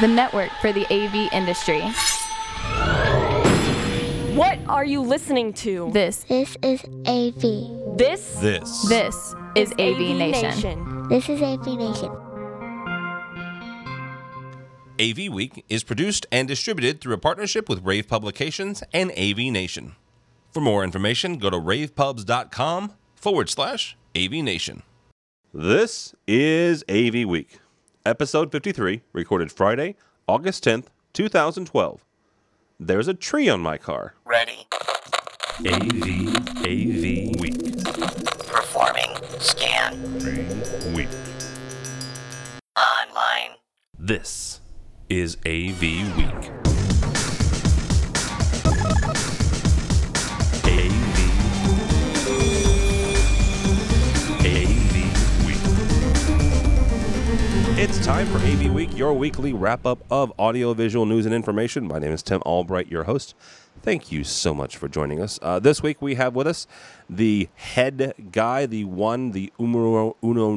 the network for the AV industry. What are you listening to? This is AV. This is AV Nation. This is AV Nation. AV Week is produced and distributed through a partnership with Rave Publications and AV Nation. For more information, go to ravepubs.com/AV Nation. This is AV Week, episode 53, recorded Friday, August 10th, 2012. There's a tree on my car. Ready. AV Week. Performing scan. Week. Online. This is AV Week. AV Week. It's time for AV Week, your weekly wrap-up of audiovisual news and information. My name is Tim Albright, your host. Thank you so much for joining us. This week we have with us the head guy, the umero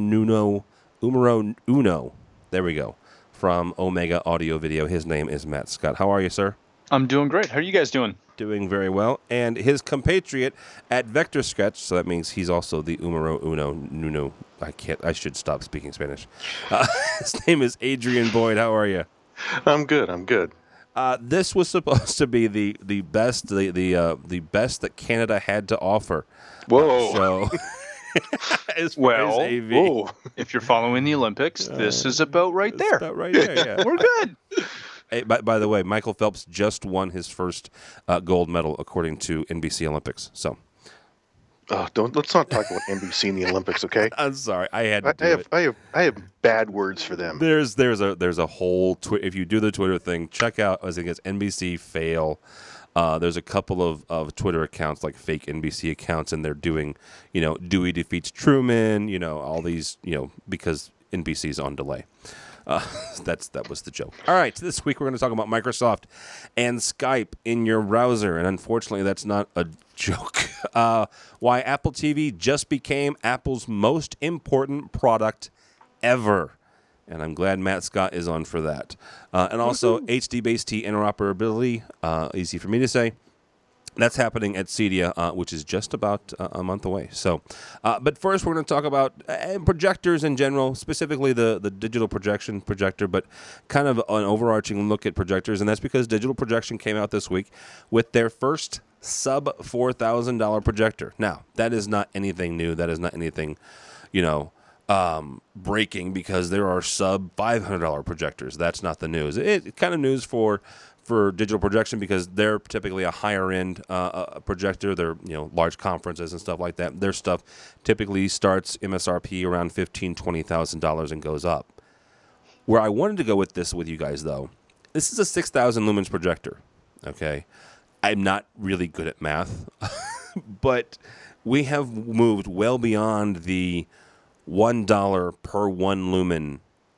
uno. There we go. From Omega Audio Video. His name is Matt Scott. How are you, sir? I'm doing great. How are you guys doing? Doing very well. And his compatriot at Vector Sketch, so that means he's also the umero uno. I should stop speaking Spanish. His name is Adrian Boyd. How are you? I'm good. This was supposed to be the best that Canada had to offer. Whoa. So as AV. Whoa. If you're following the Olympics, this is about right there. About right there, yeah. We're good. Hey, by the way, Michael Phelps just won his first gold medal according to NBC Olympics. So, let's not talk about NBC in the Olympics, okay? I'm sorry, I had to do it. I have bad words for them. There's a whole if you do the Twitter thing, check out I think it's NBC fail. There's a couple of Twitter accounts like fake NBC accounts, and they're doing Dewey defeats Truman, all these because NBC's on delay. That was the joke. All right, this week we're going to talk about Microsoft and Skype in your browser, and unfortunately that's not a joke. Why Apple TV just became Apple's most important product ever. And I'm glad Matt Scott is on for that. And also HD-based interoperability, easy for me to say. That's happening at CEDIA, which is just about a month away. So, but first we're going to talk about projectors in general, specifically the digital projection projector, but kind of an overarching look at projectors. And that's because Digital Projection came out this week with their first sub $4,000 projector. Now, that is not anything new. That is not anything, breaking, because there are sub $500 projectors. That's not the news. It's kind of news for Digital Projection because they're typically a higher end projector. They're large conferences and stuff like that. Their stuff typically starts MSRP around $15,000-$20,000 and goes up. Where I wanted to go with this with you guys though, this is a 6,000 lumens projector. Okay, I'm not really good at math, but we have moved well beyond the $1 per 1 lumen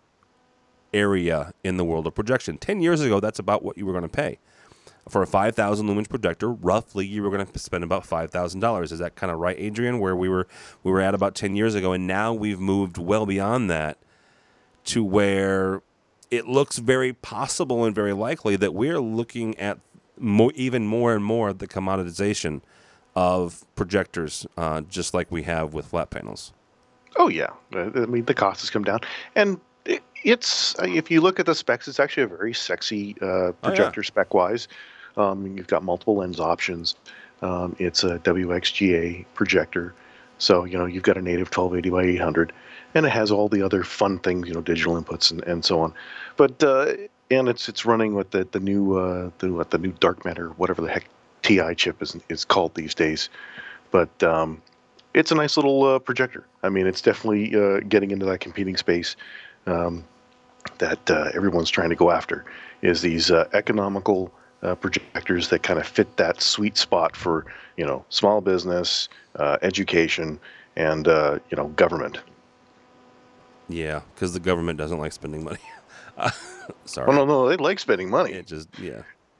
area in the world of projection. 10 years ago, that's about what you were going to pay. For a 5,000 lumens projector, roughly you were going to spend about $5,000. Is that kind of right, Adrian, where we were at about 10 years ago, and now we've moved well beyond that to where it looks very possible and very likely that we're looking at even more and more the commoditization of projectors, just like we have with flat panels. Oh, yeah. The cost has come down. And it's if you look at the specs, it's actually a very sexy projector spec-wise. You've got multiple lens options. It's a WXGA projector. So, you've got a native 1280 by 800. And it has all the other fun things, digital inputs and so on. But and it's running with the new dark matter, whatever the heck TI chip is called these days. But it's a nice little projector. I mean, it's definitely getting into that competing space that everyone's trying to go after, is these economical projectors that kind of fit that sweet spot for, small business, education, and, government. Yeah, because the government doesn't like spending money. Sorry. Oh, no, they like spending money. It just, yeah.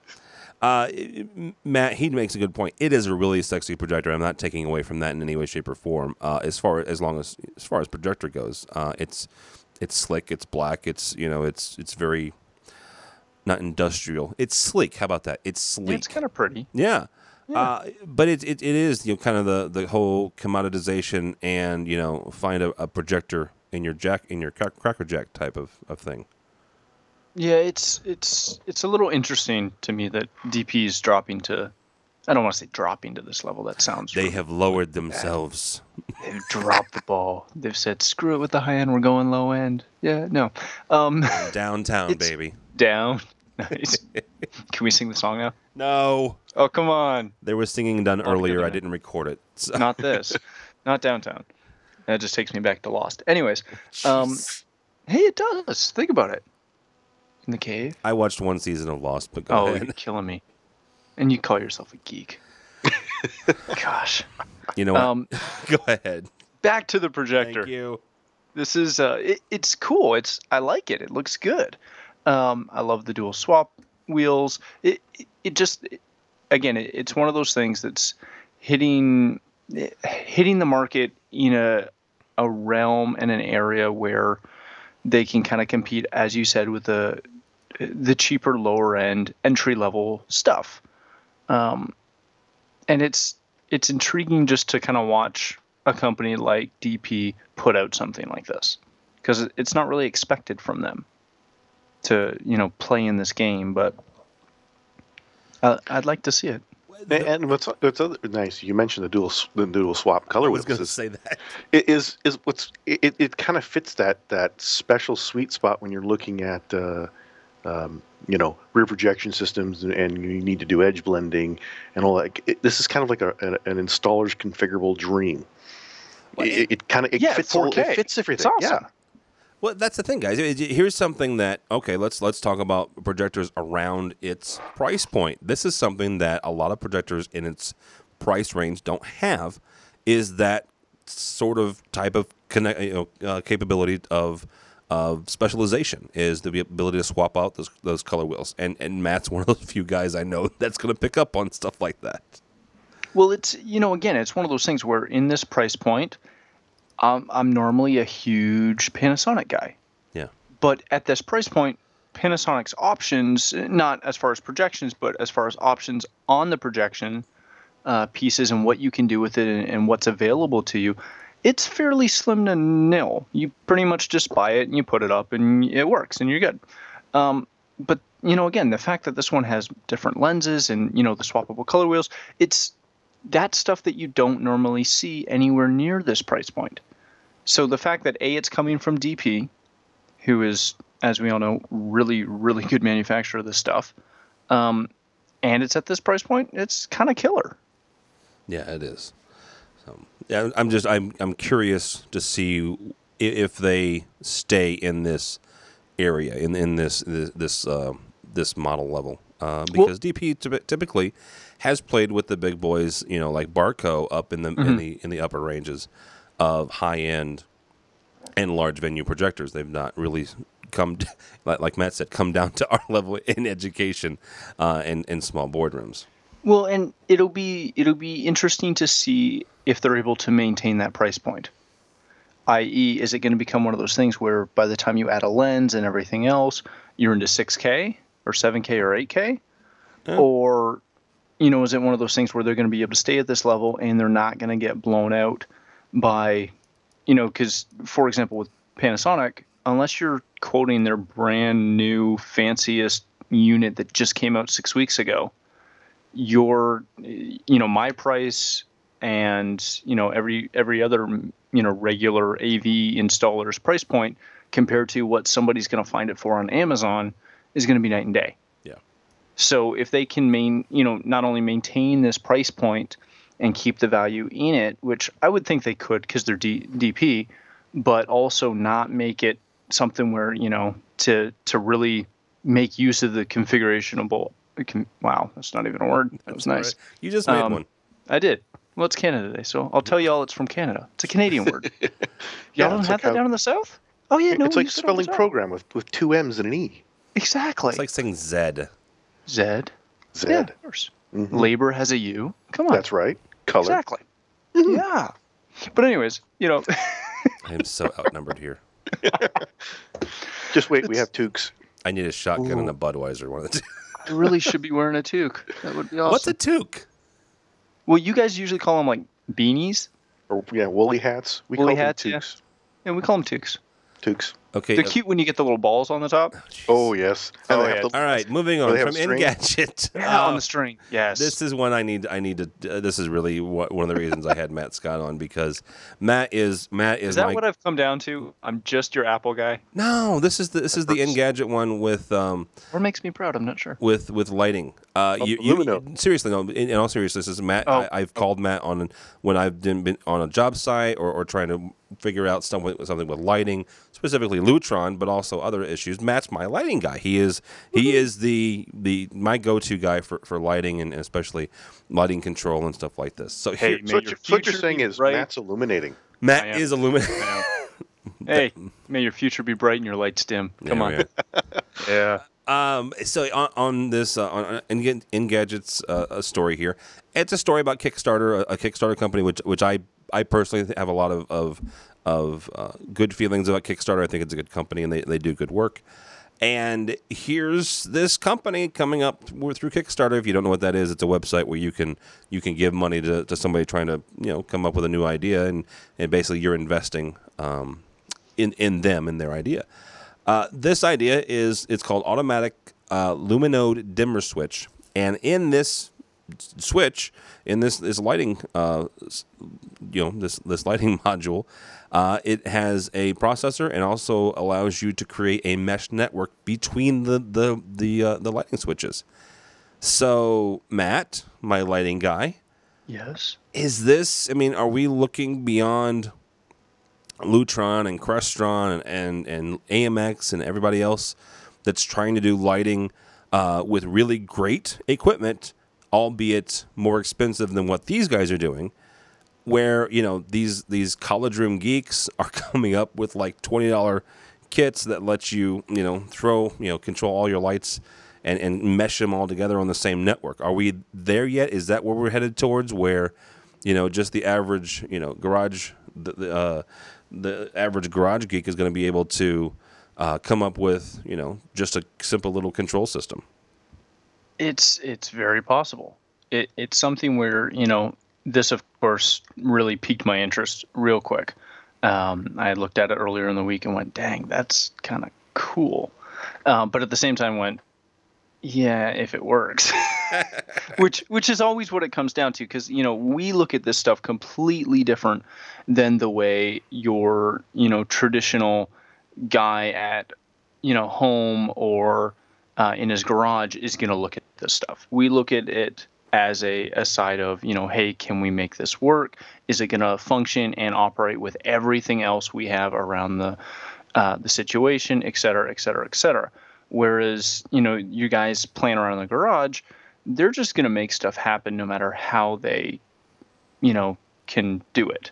Matt, he makes a good point. It is a really sexy projector. I'm not taking away from that in any way, shape, or form. As far as projector goes, it's slick. It's black. It's very not industrial. It's sleek. How about that? It's sleek. Yeah, it's kind of pretty. Yeah. But it is kind of the whole commoditization and find a projector in your Cracker Jack type of thing. Yeah, it's a little interesting to me that DP is dropping to. I don't want to say dropping to this level. That sounds. They have lowered themselves. They've dropped the ball. They've said, "Screw it with the high end. We're going low end." Yeah, no. Downtown, baby. Down. Nice. Can we sing the song now? No. Oh, come on. There was singing done earlier. I didn't record it. So. Not this. Not Downtown. That just takes me back to Lost. Anyways, hey, it does. Think about it. In the cave. I watched one season of Lost, but go ahead. You're killing me. And you call yourself a geek. Gosh. You know what? Go ahead. Back to the projector. Thank you. This is it's cool. I like it. It looks good. I love the dual swap wheels. It just again, it's one of those things that's hitting the market in a realm and an area where they can kind of compete, as you said, with the cheaper, lower end, entry level stuff. And it's intriguing just to kind of watch a company like DP put out something like this, because it's not really expected from them to play in this game, but I'd like to see it. And what's other nice? You mentioned the dual swap color. I was going to say that it kind of fits that special sweet spot when you're looking at rear projection systems and you need to do edge blending and all that. This is kind of like an installer's configurable dream. It fits 4K. It fits everything. It's awesome. Yeah. Well, that's the thing, guys. Here's something that let's talk about projectors around its price point. This is something that a lot of projectors in its price range don't have, is that sort of type of capability of specialization, is the ability to swap out those color wheels. And Matt's one of those few guys I know that's going to pick up on stuff like that. Well, it's again, it's one of those things where in this price point, I'm normally a huge Panasonic guy. Yeah. But at this price point, Panasonic's options, not as far as projections, but as far as options on the projection pieces and what you can do with it and what's available to you, it's fairly slim to nil. You pretty much just buy it and you put it up and it works and you're good. But, again, the fact that this one has different lenses and, the swappable color wheels, it's that stuff that you don't normally see anywhere near this price point. So the fact that it's coming from DP, who is, as we all know, really, really good manufacturer of this stuff, and it's at this price point, it's kind of killer. Yeah, it is. So, yeah, I'm curious to see if they stay in this area, in this model level, because DP typically has played with the big boys, like Barco up in the upper ranges of high end and large venue projectors. They've not really come, like Matt said, come down to our level in education and small boardrooms. Well, and it'll be interesting to see if they're able to maintain that price point. I.e., is it going to become one of those things where by the time you add a lens and everything else, you're into 6K or 7K or 8K? Yeah. Or, is it one of those things where they're going to be able to stay at this level and they're not going to get blown out by, because, for example, with Panasonic, unless you're quoting their brand new fanciest unit that just came out 6 weeks ago, your, my price and, every other, regular AV installer's price point compared to what somebody's going to find it for on Amazon is going to be night and day. Yeah. So if they can not only maintain this price point and keep the value in it, which I would think they could because they're DP, but also not make it something where, to really make use of the configurationable. Wow, that's not even a word. That was nice. Right. You just made one. I did. Well, it's Canada Day, so I'll tell y'all it's from Canada. It's a Canadian word. Y'all don't have that down in the South? Oh, yeah, no. It's like spelling program with two M's and an E. Exactly. It's like saying Zed. Zed. Yeah, of course. Mm-hmm. Labor has a U. Come on. That's right. Color. Exactly. Mm-hmm. Yeah. But anyways, I am so outnumbered here. Just wait, we have toques. I need a shotgun and a Budweiser. One of the two. I really should be wearing a toque. That would be awesome. What's a toque? Well, you guys usually call them like beanies. Or woolly hats. We Woolly call hats, them toques. Yeah, we call them toques. Toques. Okay. They're cute when you get the little balls on the top. Oh yes. And they have All right, moving on they have from string? Engadget. Yeah, on the string. Yes. This is one I need to. This is really one of the reasons I had Matt Scott on, because Matt is Is that what I've come down to? I'm just your Apple guy. No, this is the Engadget one with What makes me proud? I'm not sure. with lighting. Lumino. Seriously, no. In all seriousness, this is Matt. Oh. I've called Matt on when I've been on a job site or trying to figure out something with lighting, specifically Lutron, but also other issues. Matt's my lighting guy. He is the my go-to guy for lighting and especially lighting control and stuff like this. So Hey, here, So what you're saying is bright. Matt's illuminating. Matt I am. is illuminating. Hey, may your future be bright and your lights dim. Come on. Yeah. So on this on Engadget's story here, it's a story about Kickstarter, a Kickstarter company which I personally have a lot of good feelings about Kickstarter. I think it's a good company and they do good work. And here's this company coming up through Kickstarter. If you don't know what that is, it's a website where you can give money to somebody trying to come up with a new idea, and basically you're investing in them and their idea. This idea it's called Automatic Luminode Dimmer Switch, and in this switch, in this lighting, this lighting module, it has a processor and also allows you to create a mesh network between the lighting switches. So, Matt, my lighting guy, Yes. is this? I mean, are we looking beyond Lutron and Crestron and AMX and everybody else that's trying to do lighting with really great equipment, albeit more expensive than what these guys are doing, where these college room geeks are coming up with like $20 kits that let you control all your lights and mesh them all together on the same network? Are we there yet? Is that where we're headed towards, where just the average garage the average garage geek is going to be able to come up with just a simple little control system? It's very possible. It's something where this of course really piqued my interest real quick. I looked at it earlier in the week and went, dang, that's kind of cool. But at the same time went, yeah, if it works, which is always what it comes down to. Because, we look at this stuff completely different than the way your, traditional guy at, home or in his garage is going to look at this stuff. We look at it as a side of, hey, can we make this work? Is it going to function and operate with everything else we have around the situation, et cetera, et cetera, et cetera. Whereas, you guys playing around in the garage, they're just going to make stuff happen no matter how they, can do it.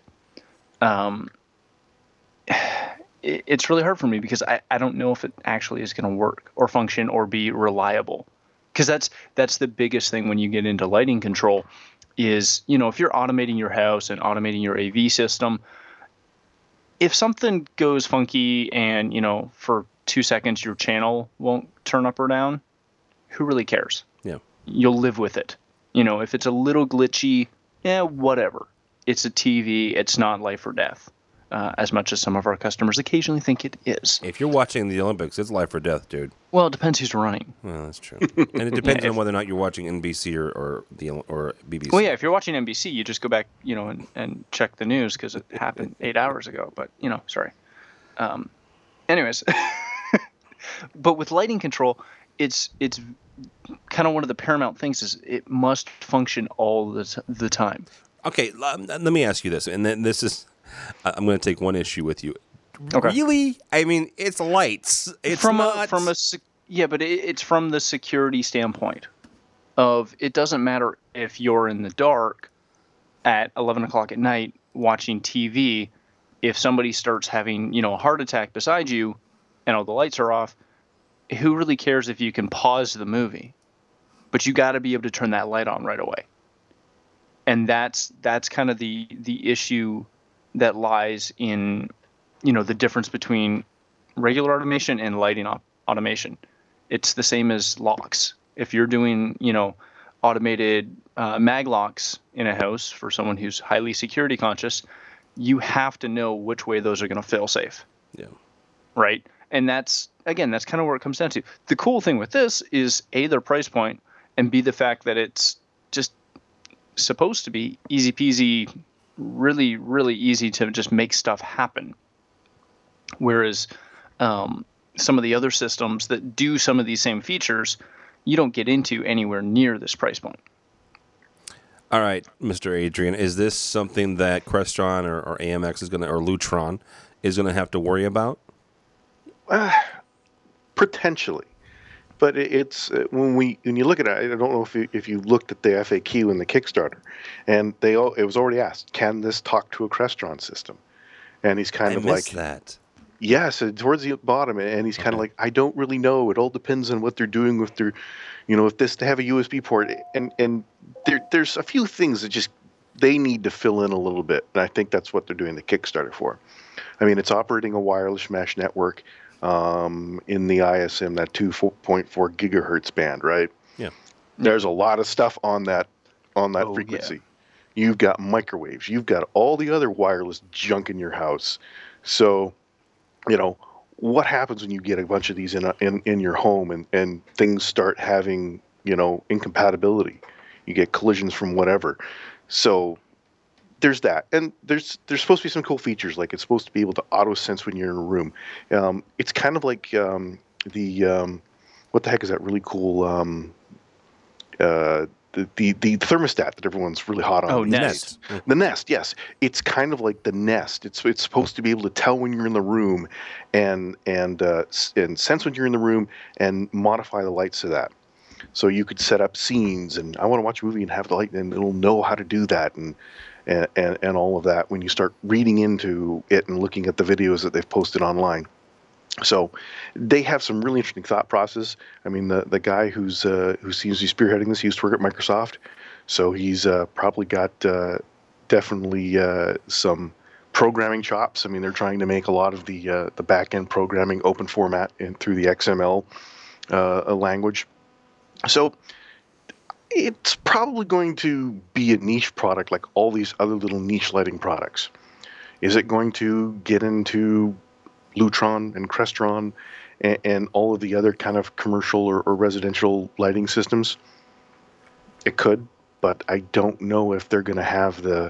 It's really hard for me because I don't know if it actually is going to work or function or be reliable. Because that's the biggest thing when you get into lighting control is, if you're automating your house and automating your AV system, if something goes funky and, for 2 seconds your channel won't turn up or down, who really cares? Yeah. You'll live with it. If it's a little glitchy, whatever. It's a TV. It's not life or death, as much as some of our customers occasionally think it is. If you're watching the Olympics, it's life or death, dude. Well, it depends who's running. Well, that's true. And it depends on whether or not you're watching NBC or BBC. Well, yeah, if you're watching NBC, you just go back, and check the news because it happened 8 hours ago. But, sorry. Anyways, but with lighting control, it's kind of one of the paramount things is it must function all the time. Okay, let me ask you this, and then this is, I'm going to take one issue with you. Okay. Really? I mean, it's lights. It's it's from the security standpoint of it doesn't matter if you're in the dark at 11 o'clock at night watching TV. If somebody starts having, a heart attack beside you and all the lights are off, who really cares if you can pause the movie? But you got to be able to turn that light on right away. And that's kind of the issue that lies in, the difference between regular automation and lighting automation. It's the same as locks. If you're doing, automated mag locks in a house for someone who's highly security conscious, you have to know which way those are going to fail safe. Yeah. Right. And that's kind of where it comes down to. The cool thing with this is A, their price point, and B, the fact that it's just supposed to be easy peasy, really, really easy to just make stuff happen. Whereas some of the other systems that do some of these same features, you don't get into anywhere near this price point. All right, Mr. Adrian, is this something that Crestron or AMX is or Lutron is going to have to worry about? Potentially, but it's when you look at it, I don't know if you looked at the FAQ in the Kickstarter, and it was already asked, can this talk to a Crestron system? And he's kind of like that. Yes, towards the bottom, and he's kind of like, I don't really know. It all depends on what they're doing with their, if they have a USB port, and there's a few things that just they need to fill in a little bit, and I think that's what they're doing the Kickstarter for. I mean, it's operating a wireless mesh network in the ISM, that 2.4 gigahertz band, right? Yeah. There's a lot of stuff on that frequency. Yeah. You've got microwaves. You've got all the other wireless junk in your house. So, what happens when you get a bunch of these in your home and things start having, incompatibility? You get collisions from whatever. So there's that. And there's supposed to be some cool features, like it's supposed to be able to auto sense when you're in a room. It's kind of like what the heck is that really cool the thermostat that everyone's really hot on. Oh, Nest. The Nest, yes. It's kind of like the Nest. It's supposed to be able to tell when you're in the room and sense when you're in the room and modify the lights to that. So you could set up scenes, and I want to watch a movie and have the light, and it'll know how to do that and all of that when you start reading into it and looking at the videos that they've posted online. So they have some really interesting thought process. I mean, the guy who seems to be spearheading this, he used to work at Microsoft, so he's probably got definitely some programming chops. I mean, they're trying to make a lot of the back-end programming open format and through the XML language. So it's probably going to be a niche product like all these other little niche lighting products. Is it going to get into Lutron and Crestron and all of the other kind of commercial or residential lighting systems? It could, but I don't know if they're going to have the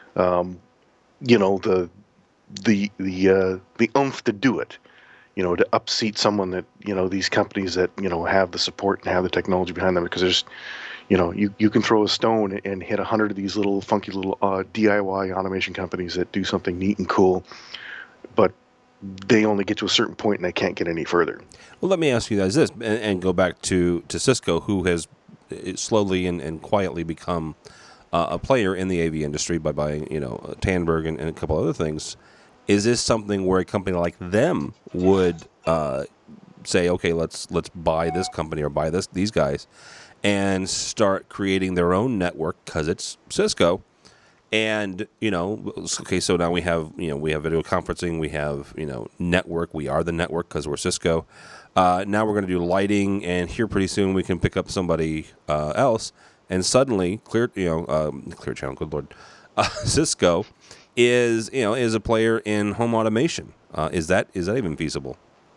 oomph to do it, to upseat someone that, these companies that, have the support and have the technology behind them, because there's, you can throw a stone and hit 100 of these little funky little DIY automation companies that do something neat and cool, but they only get to a certain point and they can't get any further. Well, let me ask you guys this, and go back to Cisco, who has slowly and quietly become a player in the AV industry by buying, Tandberg and a couple other things. Is this something where a company like them would say, okay, let's buy this company or buy these guys and start creating their own network because it's Cisco? And, okay, so now we have video conferencing, we have, network, we are the network because we're Cisco. Now we're going to do lighting, and here pretty soon we can pick up somebody else, and suddenly Clear Channel, good Lord, Cisco is a player in home automation. Is that even feasible?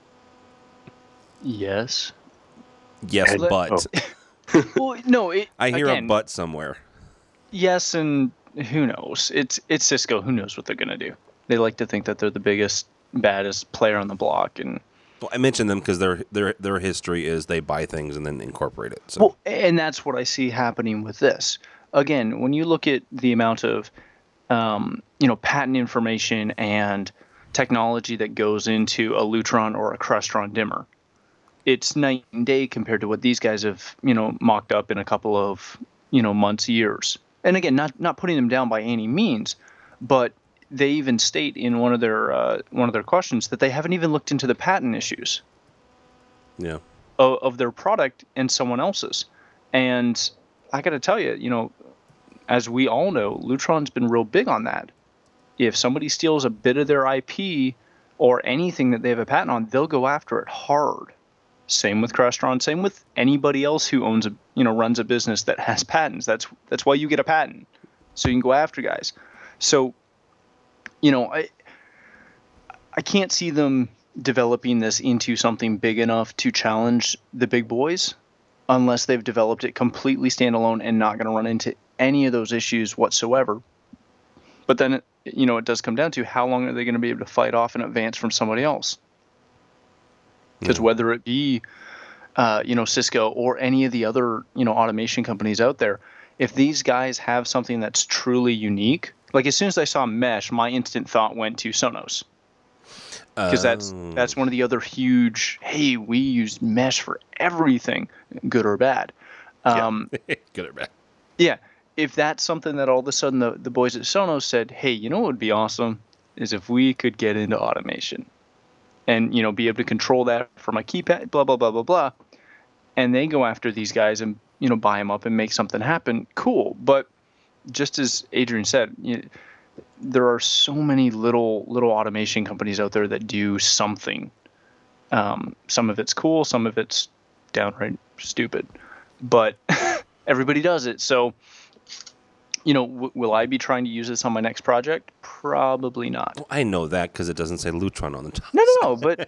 Yes. Yes, but. Well, no, I hear a but somewhere. Yes, and who knows? It's Cisco. Who knows what they're going to do? They like to think that they're the biggest, baddest player on the block. And well, I mentioned them because their history is they buy things and then incorporate it. So. Well, and that's what I see happening with this. Again, when you look at the amount of patent information and technology that goes into a Lutron or a Crestron dimmer, it's night and day compared to what these guys have, mocked up in a couple of, months, years. And again, not putting them down by any means, but they even state in one of their questions that they haven't even looked into the patent issues. Yeah. Of their product and someone else's. And I got to tell you, as we all know, Lutron's been real big on that. If somebody steals a bit of their IP or anything that they have a patent on, they'll go after it hard. Same with Crestron. Same with anybody else who owns runs a business that has patents. That's why you get a patent, so you can go after guys. So, I can't see them developing this into something big enough to challenge the big boys, unless they've developed it completely standalone and not going to run into any of those issues whatsoever. But then, it does come down to how long are they going to be able to fight off in advance from somebody else? Because whether it be, Cisco or any of the other, automation companies out there, if these guys have something that's truly unique, like as soon as I saw mesh, my instant thought went to Sonos. Because that's one of the other huge, hey, we use mesh for everything, good or bad. Good or bad. Yeah. If that's something that all of a sudden the boys at Sonos said, hey, what would be awesome is if we could get into automation and, be able to control that from a keypad, blah, blah, blah, blah, blah. And they go after these guys and, buy them up and make something happen. Cool. But just as Adrian said, there are so many little automation companies out there that do something. Some of it's cool, some of it's downright stupid, but everybody does it. So, will I be trying to use this on my next project? Probably not. Well, I know that because it doesn't say Lutron on the top. No, but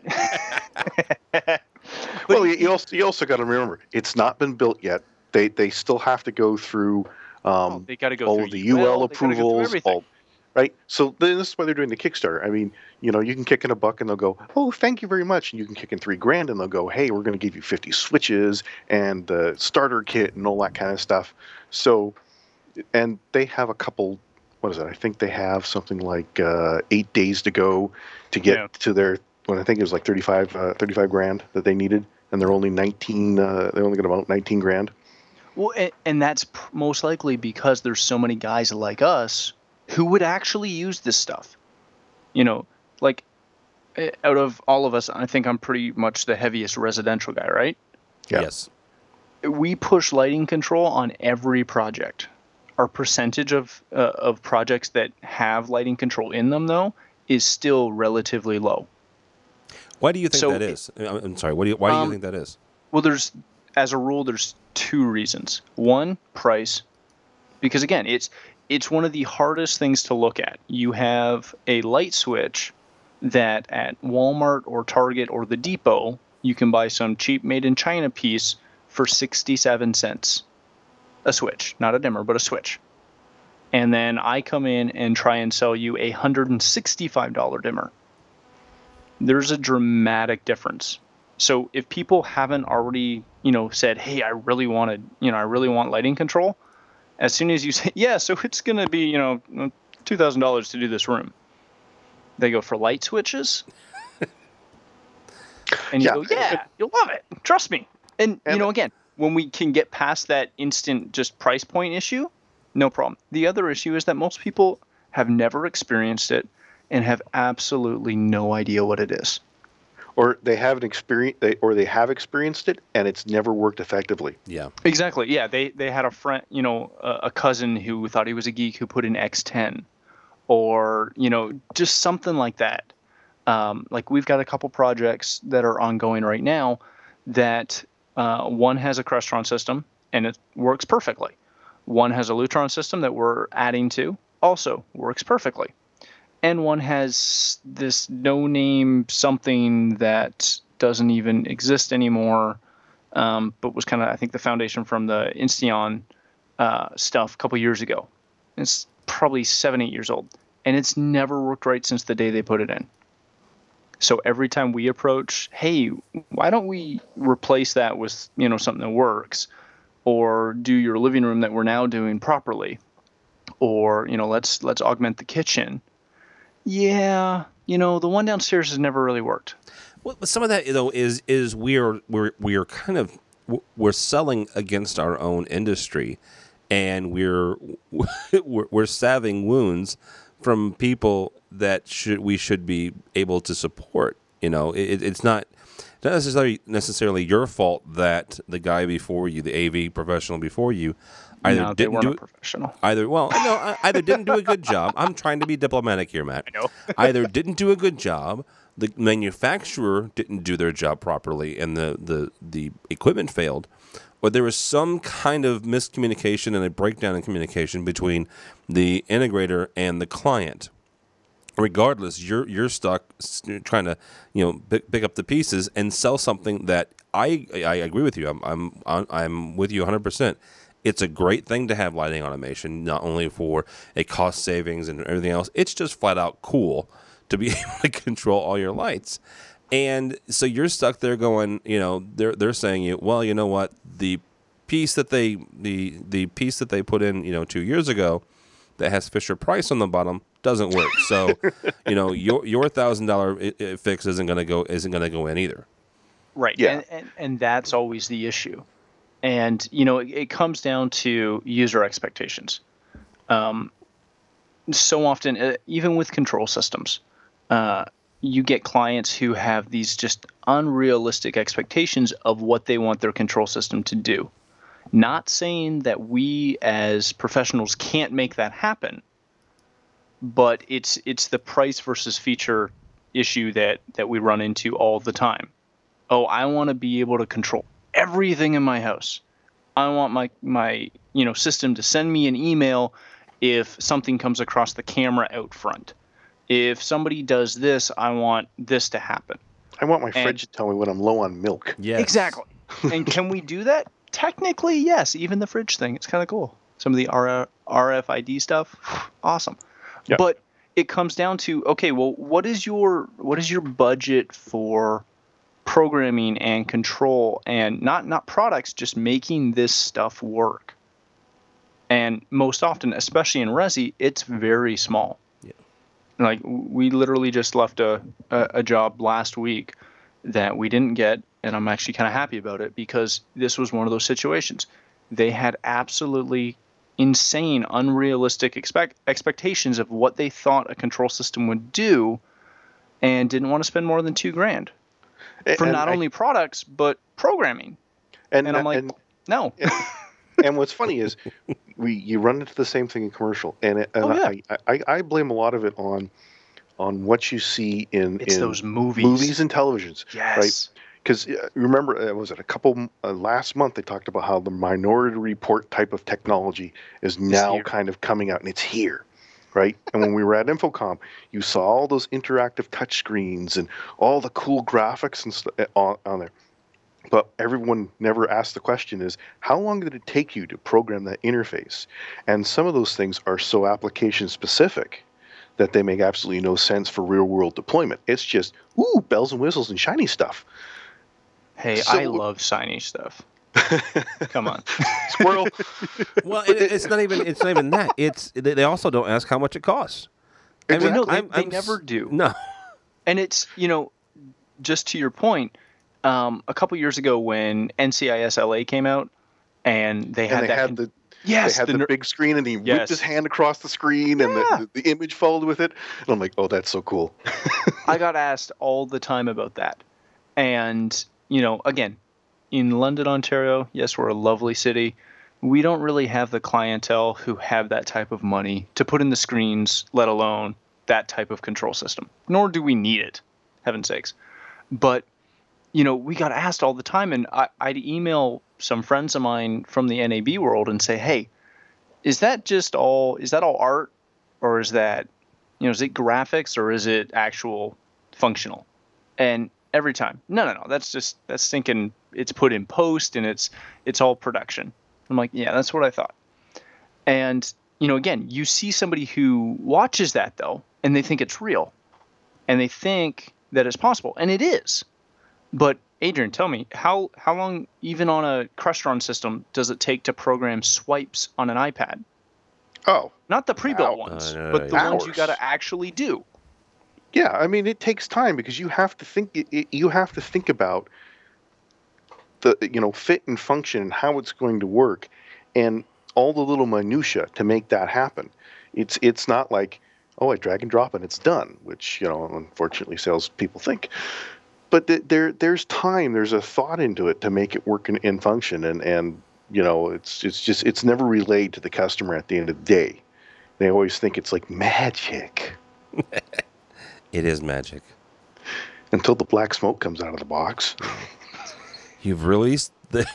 well, you also got to remember it's not been built yet. They still have to go through they got to go all through of the UL approvals, right? So this is why they're doing the Kickstarter. I mean, you can kick in $1 and they'll go, oh, thank you very much. And you can kick in $3,000 and they'll go, hey, we're going to give you 50 switches and the starter kit and all that kind of stuff. So, and they have a couple, what is it? I think they have something like 8 days to go to get to their, I think it was like 35 grand that they needed. And they're only 19, they only got about 19 grand. Well, and that's most likely because there's so many guys like us who would actually use this stuff. Like out of all of us, I think I'm pretty much the heaviest residential guy, right? Yeah. Yes. We push lighting control on every project. Our percentage of projects that have lighting control in them, though, is still relatively low. Why do you think that is? I'm sorry. Why do you think that is? Well, as a rule, there's 2 reasons. One, price, because again, it's one of the hardest things to look at. You have a light switch that at Walmart or Target or the Depot, you can buy some cheap made in China piece for 67 cents. A switch, not a dimmer, but a switch. And then I come in and try and sell you a $165 dimmer. There's a dramatic difference. So if people haven't already, said, hey, I really want lighting control, as soon as you say, yeah, so it's going to be, $2,000 to do this room, they go for light switches. And you go, yeah, you'll love it. Trust me. And again, when we can get past that instant just price point issue, no problem. The other issue is that most people have never experienced it and have absolutely no idea what it is. Or they haven't experienced, they have experienced it and it's never worked effectively. Yeah, exactly. Yeah, they had a friend, a cousin who thought he was a geek who put in X10, or just something like that. Like we've got a couple projects that are ongoing right now that one has a Crestron system and it works perfectly. One has a Lutron system that we're adding to, also works perfectly. And one has this no-name something that doesn't even exist anymore, but was kind of, I think, the foundation from the Insteon stuff a couple years ago. It's probably 7-8 years old, and it's never worked right since the day they put it in. So every time we approach, hey, why don't we replace that with something that works, or do your living room that we're now doing properly, or let's augment the kitchen. Yeah, the one downstairs has never really worked. Well, some of that though is we're kind of we're selling against our own industry, and we're salving wounds from people that we should be able to support. It's not necessarily your fault that the guy before you, the AV professional before you, either didn't do it professional. Either didn't do a good job. I'm trying to be diplomatic here, Matt. I know. Either didn't do a good job, the manufacturer didn't do their job properly and the equipment failed, or there was some kind of miscommunication and a breakdown in communication between the integrator and the client. Regardless, you're stuck trying to pick up the pieces and sell something that I agree with you. I'm with you 100%. It's a great thing to have lighting automation, not only for a cost savings and everything else. It's just flat out cool to be able to control all your lights. And so you're stuck there going, they're saying well, you know what, the piece that they put in 2 years ago that has Fisher Price on the bottom doesn't work. So your $1,000 fix isn't going to go in either. Right. Yeah. And that's always the issue. And it comes down to user expectations. So often, even with control systems, you get clients who have these just unrealistic expectations of what they want their control system to do. Not saying that we as professionals can't make that happen, but it's the price versus feature issue that we run into all the time. Oh, I want to be able to control everything in my house. I want my system to send me an email if something comes across the camera out front. If somebody does this, I want this to happen. I want my fridge to tell me when I'm low on milk. Yes. Exactly. And can we do that? Technically, yes. Even the fridge thing, it's kind of cool. Some of the RFID stuff, awesome. Yep. But it comes down to, okay, well, what is your budget for programming and control, and not products, just making this stuff work? And most often, especially in Resi, it's very small. Yeah. Like, we literally just left a job last week that we didn't get, and I'm actually kind of happy about it, because this was one of those situations. They had absolutely insane, unrealistic expectations of what they thought a control system would do, and didn't want to spend more than $2,000 for not only products but programming. And I'm like, no. And what's funny is you run into the same thing in commercial, and I blame a lot of it on what you see in those movies and televisions. Yes. Right? Because remember, was it a couple last month? They talked about how the Minority Report type of technology is now kind of coming out, and it's here, right? And when we were at Infocom, you saw all those interactive touchscreens and all the cool graphics and stuff on there. But everyone never asked the question: is how long did it take you to program that interface? And some of those things are so application specific that they make absolutely no sense for real world deployment. It's just bells and whistles and shiny stuff. Hey, I love shiny stuff. Come on, squirrel. Well, it's not even that. It's they also don't ask how much it costs. Exactly. I mean, they never do. No, and it's just to your point, a couple years ago when NCIS LA came out, and they had the big screen, and he whipped his hand across the screen, and the image followed with it. And I'm like, oh, that's so cool. I got asked all the time about that, and again, in London, Ontario, yes, we're a lovely city. We don't really have the clientele who have that type of money to put in the screens, let alone that type of control system. Nor do we need it, heaven's sakes. But, we got asked all the time, and I'd email some friends of mine from the NAB world and say, hey, is that all art? Or is that, is it graphics, or is it actual functional? And every time, no, that's thinking it's put in post and it's all production. I'm like, yeah, that's what I thought. And again, you see somebody who watches that though, and they think it's real, and they think that it's possible, and it is. But Adrian, tell me, how long, even on a Crestron system, does it take to program swipes on an iPad? Oh, not the pre-built ones, but the ones you got to actually do. Yeah, I mean, it takes time because you have to think. You have to think about the fit and function and how it's going to work, and all the little minutia to make that happen. It's not like, oh, I drag and drop and it's done, which unfortunately salespeople think. But there's time, there's a thought into it to make it work in function, and it's never relayed to the customer at the end of the day. They always think it's like magic. It is magic. until the black smoke comes out of the box. You've released the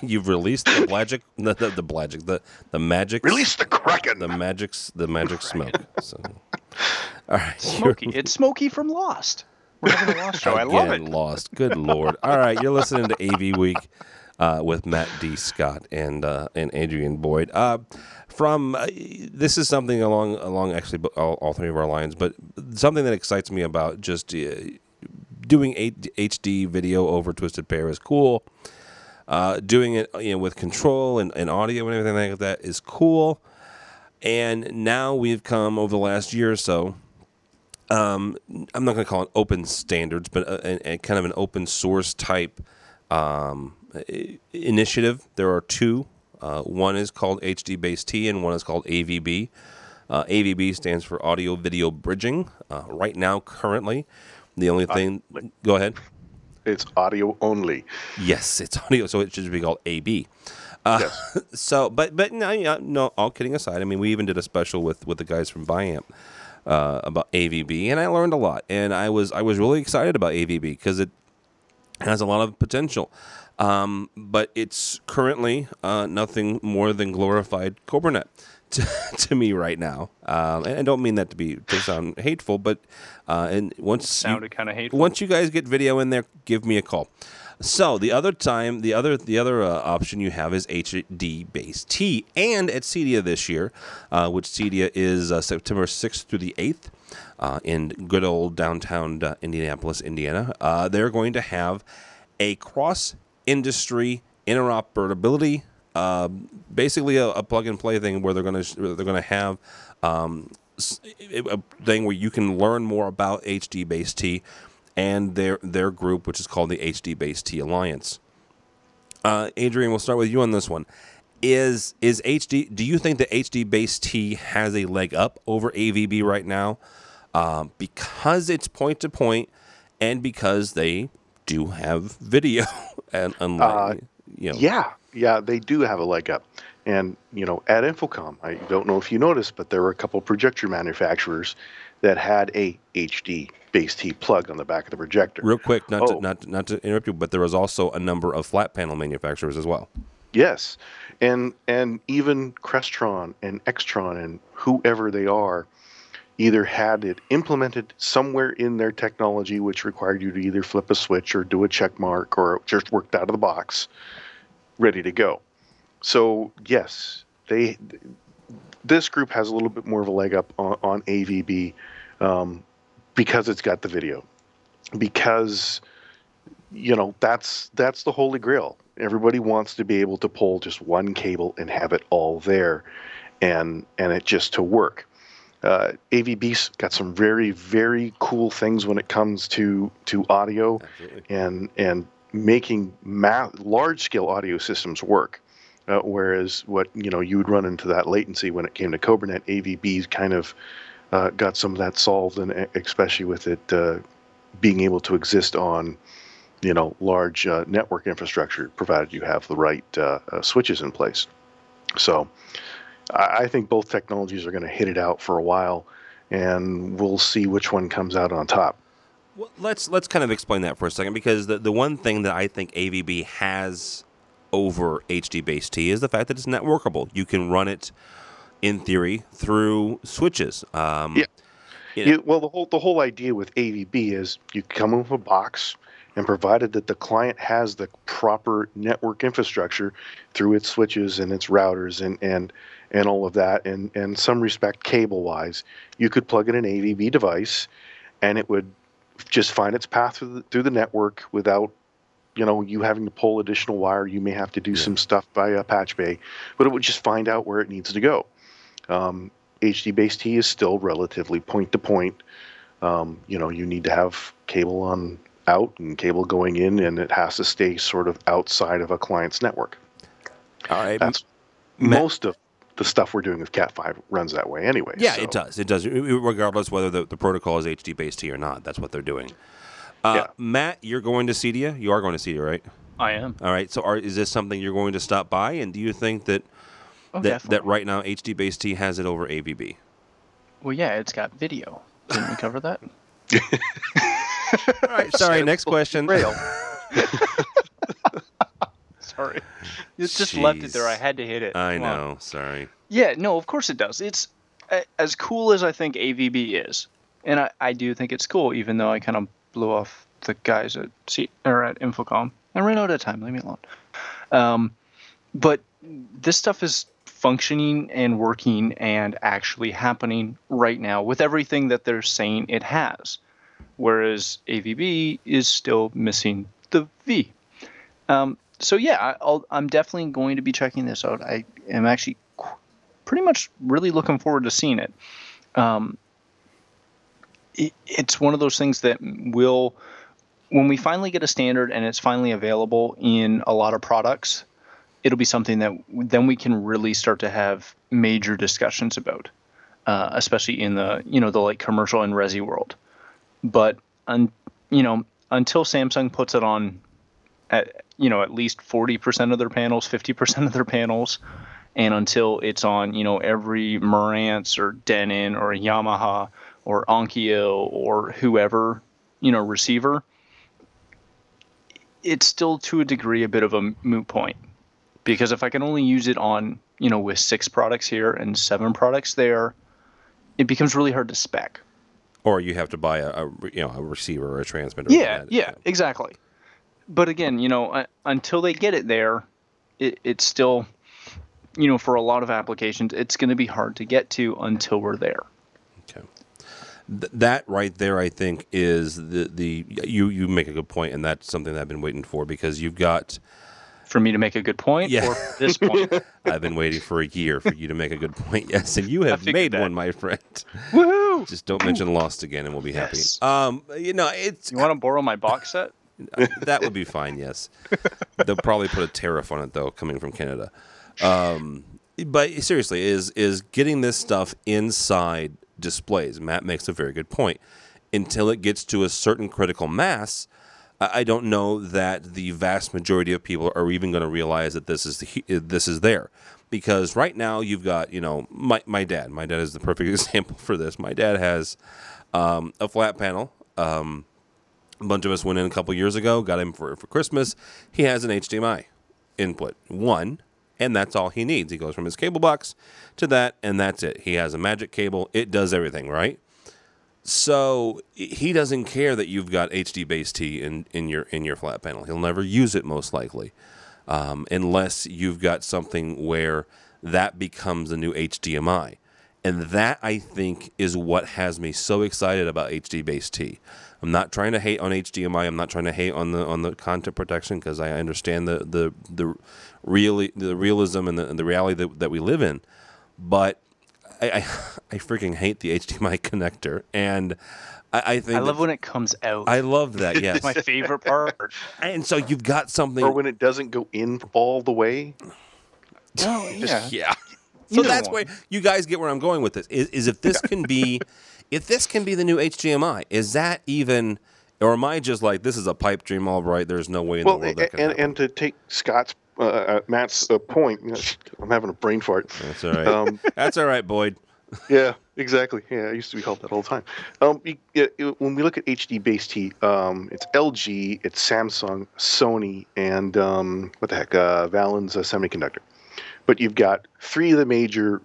magic. Release the Kraken. The magic smoke. So, all right, Smokey. It's Smokey from Lost. We're having a Lost show. I love it. Lost. Good Lord. All right, you're listening to AV Week with Matt D. Scott and Adrian Boyd. This is something along actually all three of our lines, but something that excites me about just doing HD video over Twisted Pair is cool. Doing it with control and audio and everything like that is cool. And now we've come over the last year or so. I'm not going to call it open standards, but a kind of an open source type initiative. There are two. One is called HDBaseT and one is called AVB. AVB stands for Audio Video Bridging. Right now, currently, the only thing... Go ahead. It's audio only. Yes, it's audio, so it should be called AB. Yes. So, but no, all kidding aside, I mean, we even did a special with the guys from Viamp about AVB, and I learned a lot, and I was really excited about AVB because it has a lot of potential. But it's currently nothing more than glorified CobraNet to me right now. And I don't mean that to sound hateful, but sounded kind of hateful. Once you guys get video in there, give me a call. So the other option you have is HDBaseT, and at CEDIA this year, which CEDIA is September 6th through the 8th in good old downtown Indianapolis, Indiana. They're going to have a cross-industry interoperability, basically a plug-and-play thing where they're going to have a thing where you can learn more about HDBaseT and their group, which is called the HDBaseT Alliance. Adrian, we'll start with you on this one. Do you think that HDBaseT has a leg up over AVB right now because it's point to point and because they do have video and Yeah, they do have a leg up. And at Infocom, I don't know if you noticed, but there were a couple projector manufacturers that had a HDBaseT plug on the back of the projector. Real quick, not to interrupt you, but there was also a number of flat panel manufacturers as well. Yes, and even Crestron and Extron and whoever they are either had it implemented somewhere in their technology, which required you to either flip a switch or do a check mark or it just worked out of the box, ready to go. So yes, this group has a little bit more of a leg up on AVB because it's got the video, because that's the holy grail. Everybody wants to be able to pull just one cable and have it all there, and it just to work. AVB's got some very, very cool things when it comes to audio. Absolutely. and making large scale audio systems work. Whereas what you would run into that latency when it came to CobraNet, AVB's kind of got some of that solved, and especially with it being able to exist on large network infrastructure, provided you have the right switches in place. So I think both technologies are going to hit it out for a while, and we'll see which one comes out on top. Well, let's kind of explain that for a second, because the one thing that I think AVB has over HDBaseT is the fact that it's networkable. You can run it, in theory, through switches. Well, the whole idea with AVB is you come in with a box, and provided that the client has the proper network infrastructure through its switches and its routers and all of that, and in some respect cable-wise, you could plug in an AVB device, and it would just find its path through the network without you having to pull additional wire. You may have to do some stuff via patch bay, but it would just find out where it needs to go. HDBaseT is still relatively point-to-point. You need to have cable on out and cable going in, and it has to stay sort of outside of a client's network. All right. That's most of the stuff we're doing with Cat5 runs that way anyway. Yeah, so. It does. Regardless whether the protocol is HDBaseT or not, that's what they're doing. Matt, you're going to CEDIA? You are going to CEDIA, right? I am. All right. So is this something you're going to stop by? And do you think that that right now HDBaseT has it over AVB? Well, yeah, it's got video. Didn't we cover that? All right, sorry, next question. Rail. Sorry. You just left it there. I had to hit it. I Come know. on. Sorry. Yeah, no, of course it does. It's as cool as I think AVB is. And I do think it's cool, even though I kind of blew off the guys at Infocom. I ran out of time. Leave me alone. But this stuff is functioning and working and actually happening right now with everything that they're saying it has. Whereas AVB is still missing the V. So yeah, I'm definitely going to be checking this out. I am actually pretty much really looking forward to seeing it. It's one of those things that will, when we finally get a standard and it's finally available in a lot of products, it'll be something that then we can really start to have major discussions about, especially in the the like commercial and resi world. But until Samsung puts it on at least 40% of their panels, 50% of their panels, and until it's on every Marantz or Denon or Yamaha or Onkyo or whoever receiver, it's still to a degree a bit of a moot point. Because if I can only use it on, with 6 products here and 7 products there, it becomes really hard to spec. Or you have to buy a receiver or a transmitter. Yeah, exactly. But again, until they get it there, it's still, for a lot of applications, it's going to be hard to get to until we're there. Okay. That right there, I think, is you make a good point, and that's something that I've been waiting for, because you've got... For me to make a good point, or for this point? I've been waiting for a year for you to make a good point. Yes, and you have made one, my friend. Woohoo! Just don't mention Lost again, and we'll be happy. Yes. It's... You want to borrow my box set? That would be fine, yes. They'll probably put a tariff on it, though, coming from Canada. But seriously, is getting this stuff inside displays. Matt makes a very good point. Until it gets to a certain critical mass, I don't know that the vast majority of people are even going to realize that this is there. Because right now you've got, my dad. My dad is the perfect example for this. My dad has a flat panel. A bunch of us went in a couple years ago, got him for Christmas. He has an HDMI input, one, and that's all he needs. He goes from his cable box to that, and that's it. He has a magic cable. It does everything, right? So he doesn't care that you've got HD base T in your flat panel. He'll never use it, most likely, unless you've got something where that becomes the new HDMI. And that, I think, is what has me so excited about HD base T. I'm not trying to hate on HDMI. I'm not trying to hate on the content protection, because I understand the realism and the reality that we live in. But I freaking hate the HDMI connector, and I think I love when it comes out. I love that. Yes, it's my favorite part. And so you've got something, or when it doesn't go in all the way. Oh yeah. So that's where you guys get where I'm going with this. Is if this can be, if this can be the new HDMI, is that even, or am I just like, this is a pipe dream, all right? There's no way in the world that can happen. And to take Matt's point, I'm having a brain fart. That's all right. That's all right, Boyd. Yeah, exactly. Yeah, I used to be called that all the time. When we look at HD base T, it's LG, it's Samsung, Sony, and Valens Semiconductor. But you've got 3 of the major,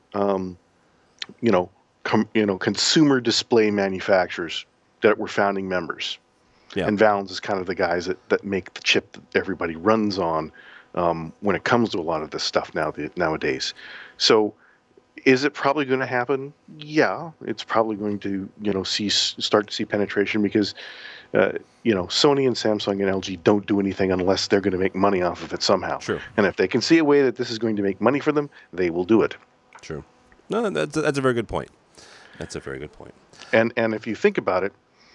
consumer display manufacturers that were founding members. Yeah. And Valens is kind of the guys that make the chip that everybody runs on when it comes to a lot of this stuff nowadays. So is it probably going to happen? Yeah, it's probably going to start to see penetration, because Sony and Samsung and LG don't do anything unless they're going to make money off of it somehow. True. And if they can see a way that this is going to make money for them, they will do it. True. No, that's a very good point. That's a very good point. And if you think about it,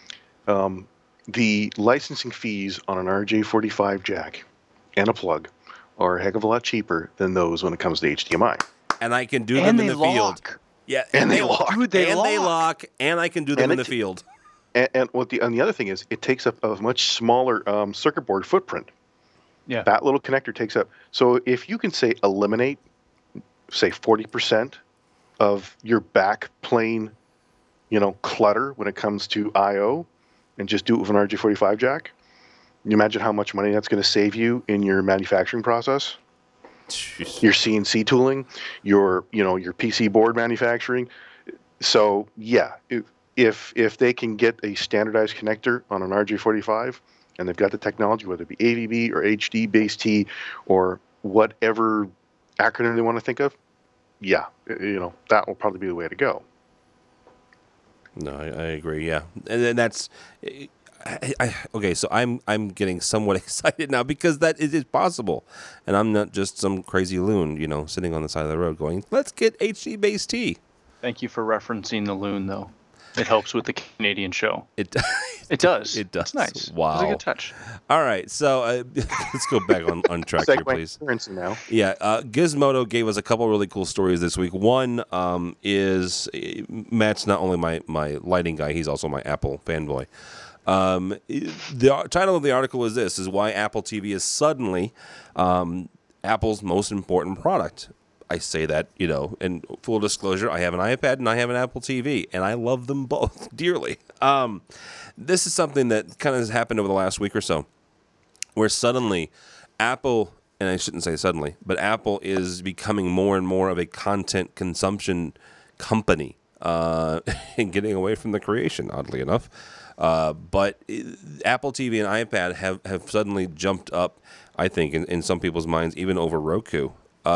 the licensing fees on an RJ45 jack and a plug are a heck of a lot cheaper than those when it comes to HDMI. And I can do them in the field. Yeah, and they lock. Dude, they lock, and I can do them in the field. And the other thing is, it takes up a much smaller circuit board footprint. Yeah. That little connector takes up. So if you can eliminate, 40% of your back plane, clutter when it comes to I/O, and just do it with an RJ45 jack, you imagine how much money that's going to save you in your manufacturing process? Jeez. Your CNC tooling, your PC board manufacturing. So yeah, if they can get a standardized connector on an RJ45 and they've got the technology, whether it be AVB or HD, base T, or whatever acronym they want to think of, yeah, that will probably be the way to go. No, I agree. Yeah, and then that's okay. So I'm getting somewhat excited now because that is possible, and I'm not just some crazy loon, sitting on the side of the road going, "Let's get HD base T." Thank you for referencing the loon, though. It helps with the Canadian show. It does. It does. It's nice. Wow. It's a good touch. All right. So let's go back on track here, please. Now. Yeah. Gizmodo gave us a couple really cool stories this week. One is Matt's not only my lighting guy, he's also my Apple fanboy. The title of the article is why Apple TV is suddenly Apple's most important product. I say that, and full disclosure, I have an iPad and I have an Apple TV, and I love them both dearly. This is something that kind of has happened over the last week or so, where suddenly Apple, and I shouldn't say suddenly, but Apple is becoming more and more of a content consumption company and getting away from the creation, oddly enough. But Apple TV and iPad have suddenly jumped up, I think, in some people's minds, even over Roku.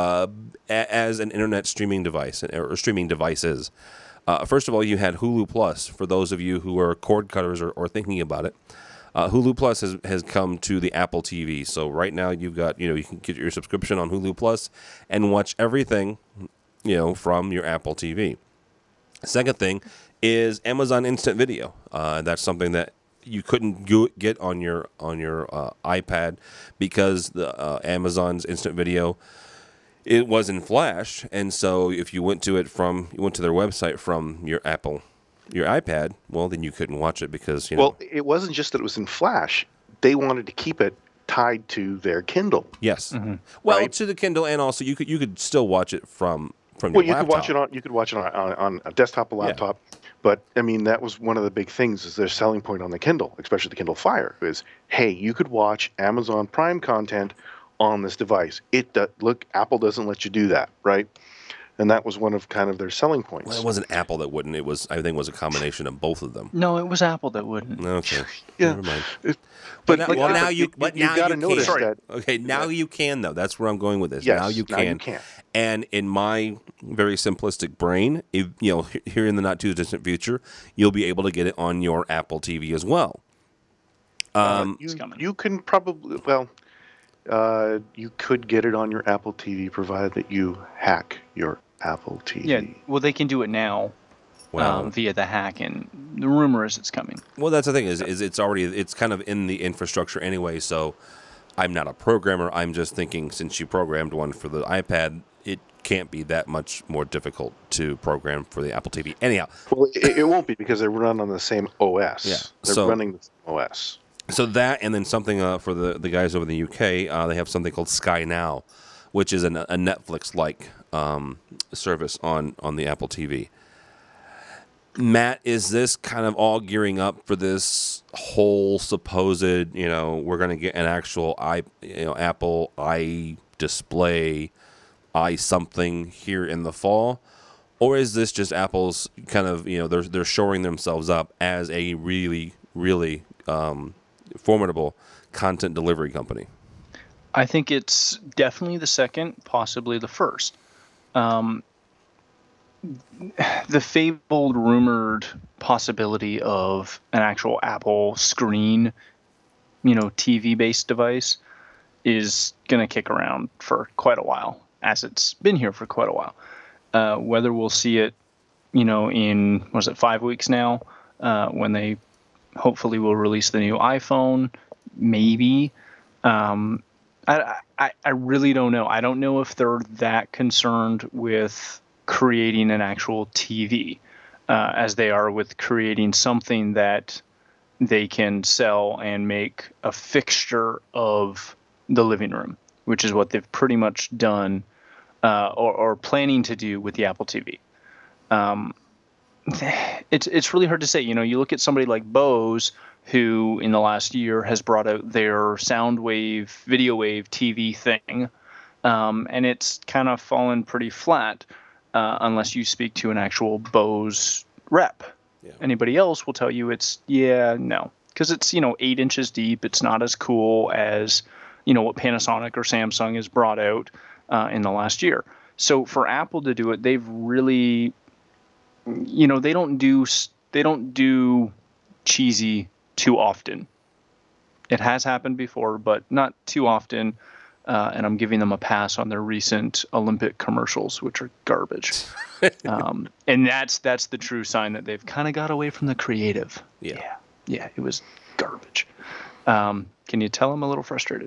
As an internet streaming device or streaming devices. First of all, you had Hulu Plus for those of you who are cord cutters or thinking about it. Hulu Plus has come to the Apple TV. So right now you've got, you can get your subscription on Hulu Plus and watch everything, from your Apple TV. Second thing is Amazon Instant Video. That's something that you couldn't get on your iPad because the Amazon's Instant Video, it was in Flash, and so if you went to their website from your iPad, well, then you couldn't watch it because Well, it wasn't just that it was in Flash; they wanted to keep it tied to their Kindle. Yes, well, right? To the Kindle, and also you could still watch it from your laptop. You could watch it on a desktop, a laptop. Yeah. But I mean, that was one of the big things is their selling point on the Kindle, especially the Kindle Fire, is hey, you could watch Amazon Prime content on this device. Look, Apple doesn't let you do that, right? And that was one of kind of their selling points. Well, it wasn't Apple that wouldn't. It was, I think, it was a combination of both of them. No, it was Apple that wouldn't. Okay, yeah. Never mind. Now you got to notice that. Okay, now you can though. That's where I'm going with this. Yes, now you can. Now you can. And in my very simplistic brain, if, here in the not too distant future, you'll be able to get it on your Apple TV as well. You can probably you could get it on your Apple TV provided that you hack your Apple TV. Yeah, well, they can do it now via the hack, and the rumor is it's coming. Well, that's the thing is it's kind of in the infrastructure anyway. So I'm not a programmer. I'm just thinking since you programmed one for the iPad, it can't be that much more difficult to program for the Apple TV. Anyhow, well, it won't be because they run on the same OS. Yeah, they're running the same OS. So that, and then something for the guys over in the UK, they have something called Sky Now, which is a Netflix-like service on the Apple TV. Matt, is this kind of all gearing up for this whole supposed, we're going to get an actual Apple iDisplay, something here in the fall? Or is this just Apple's kind of, they're shoring themselves up as a really, really formidable content delivery company? I think it's definitely the second, possibly the first. The fabled, rumored possibility of an actual Apple screen, TV-based device is going to kick around for quite a while, as it's been here for quite a while. Whether we'll see it, in, 5 weeks now, when they hopefully will release the new iPhone, maybe. I really don't know. I don't know if they're that concerned with creating an actual TV as they are with creating something that they can sell and make a fixture of the living room, which is what they've pretty much done or planning to do with the Apple TV. It's really hard to say. You look at somebody like Bose, who in the last year has brought out their Soundwave, VideoWave TV thing, and it's kind of fallen pretty flat unless you speak to an actual Bose rep. Yeah. Anybody else will tell you no, because it's 8 inches deep. It's not as cool as what Panasonic or Samsung has brought out in the last year. So for Apple to do it, they've really, they don't do cheesy too often. It has happened before, but not too often. And I'm giving them a pass on their recent Olympic commercials, which are garbage. And that's the true sign that they've kind of got away from the creative. Yeah, it was garbage. Can you tell I'm a little frustrated?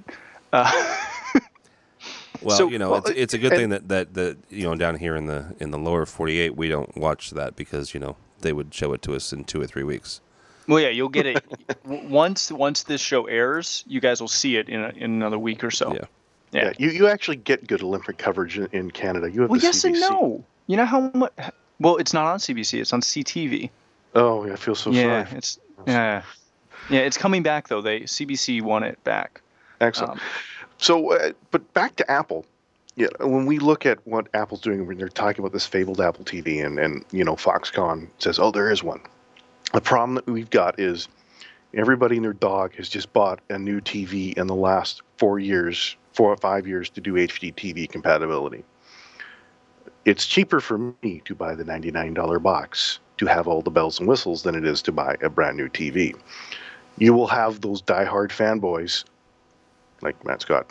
It's a good thing that down here in the lower 48 we don't watch that because they would show it to us in 2 or 3 weeks. Well, yeah, you'll get it once this show airs. You guys will see it in another week or so. Yeah. You actually get good Olympic coverage in Canada. You have the yes CBC. And no. You know how much? Well, it's not on CBC. It's on CTV. Oh, yeah, I feel so sorry. It's coming back though. CBC won it back. Excellent. But back to Apple. Yeah, when we look at what Apple's doing, when they're talking about this fabled Apple TV, and Foxconn says, "Oh, there is one." The problem that we've got is everybody and their dog has just bought a new TV in the last 4 or 5 years to do HD TV compatibility. It's cheaper for me to buy the $99 box to have all the bells and whistles than it is to buy a brand new TV. You will have those diehard fanboys like Matt Scott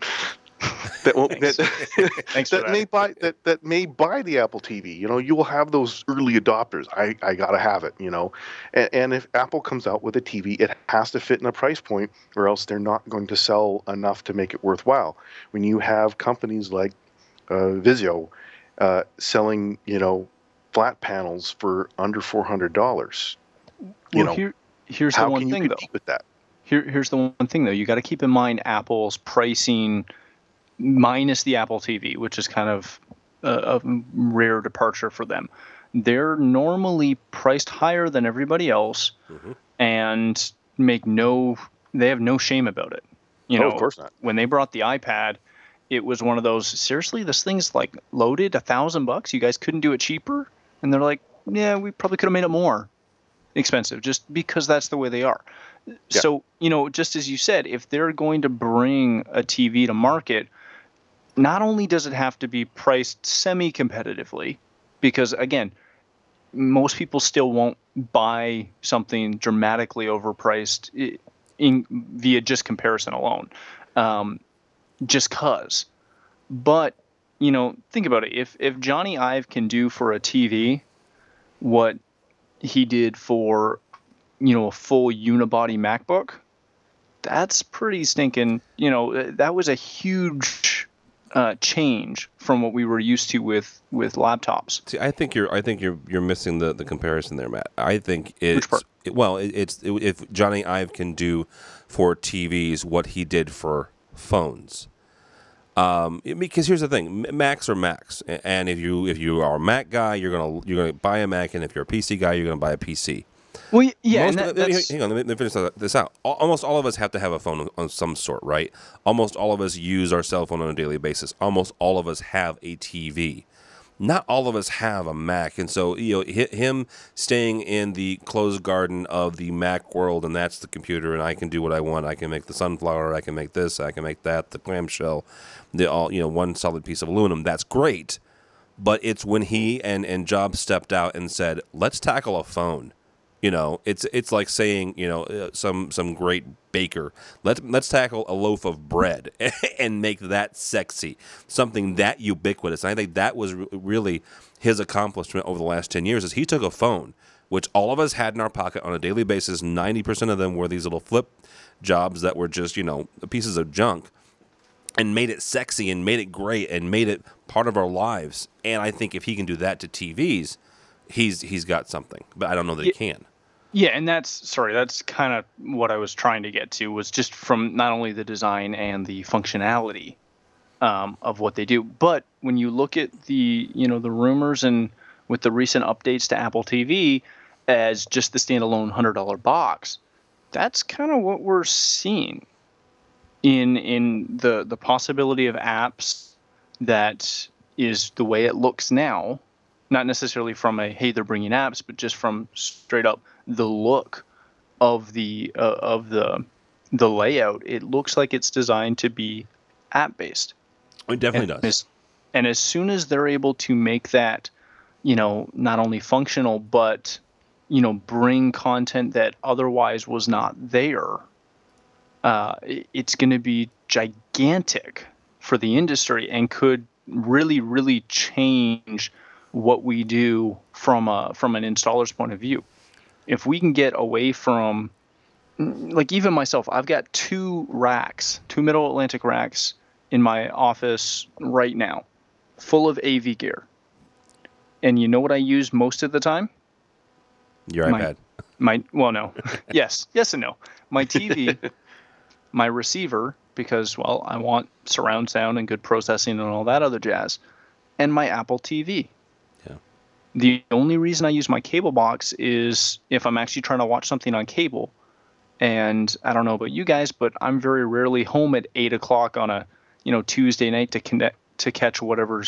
that may buy the Apple TV. You will have those early adopters. I gotta have it. And if Apple comes out with a TV, it has to fit in a price point, or else they're not going to sell enough to make it worthwhile. When you have companies like Vizio selling flat panels for under $400, here's the one thing though. With that? Here's the one thing though. You got to keep in mind Apple's pricing minus the Apple TV, which is kind of a rare departure for them. They're normally priced higher than everybody else, and they have no shame about it. Of course not. When they brought the iPad, it was one of those, seriously, this thing's like loaded $1,000. You guys couldn't do it cheaper? And they're like, yeah, we probably could have made it more expensive just because that's the way they are. Yeah. So, just as you said, if they're going to bring a TV to market, not only does it have to be priced semi-competitively, because again, most people still won't buy something dramatically overpriced via just comparison alone, just cause. But think about it. If Johnny Ive can do for a TV what he did for a full unibody MacBook, that's pretty stinking. That was a huge change from what we were used to with laptops. See, I think you're missing the comparison there, Matt. I think it's if Johnny Ive can do for TVs what he did for phones. Because here's the thing, Macs are Macs, and if you are a Mac guy, you're gonna buy a Mac, and if you're a PC guy, you're gonna buy a PC. Well, yeah. Hang on, let me finish this out. Almost all of us have to have a phone of some sort, right? Almost all of us use our cell phone on a daily basis. Almost all of us have a TV. Not all of us have a Mac, and so him staying in the closed garden of the Mac world, and that's the computer, and I can do what I want. I can make the sunflower, I can make this, I can make that, the clamshell, one solid piece of aluminum. That's great, but it's when he and Jobs stepped out and said, "Let's tackle a phone." It's like saying, some great baker, let's tackle a loaf of bread and make that sexy, something that ubiquitous. And I think that was really his accomplishment over the last 10 years is he took a phone, which all of us had in our pocket on a daily basis. 90% of them were these little flip jobs that were just, pieces of junk, and made it sexy and made it great and made it part of our lives. And I think if he can do that to TVs, he's got something, but I don't know that he can. Yeah, and that's kind of what I was trying to get to, was just from not only the design and the functionality of what they do, but when you look at the rumors and with the recent updates to Apple TV as just the standalone $100 box, that's kind of what we're seeing in the possibility of apps that is the way it looks now. Not necessarily from a, hey, they're bringing apps, but just from straight up the look of the layout. It looks like it's designed to be app based. It definitely does. And as soon as they're able to make that, not only functional, but, bring content that otherwise was not there, it's going to be gigantic for the industry and could really, really change what we do from an installer's point of view. If we can get away from, like, even myself, I've got two Middle Atlantic racks in my office right now, full of AV gear. And you know what I use most of the time? Your iPad. Well, no. Yes and no. My TV, my receiver, because, well, I want surround sound and good processing and all that other jazz, and my Apple TV. Yeah. The only reason I use my cable box is if I'm actually trying to watch something on cable. And I don't know about you guys, but I'm very rarely home at 8 o'clock on a, Tuesday night to catch whatever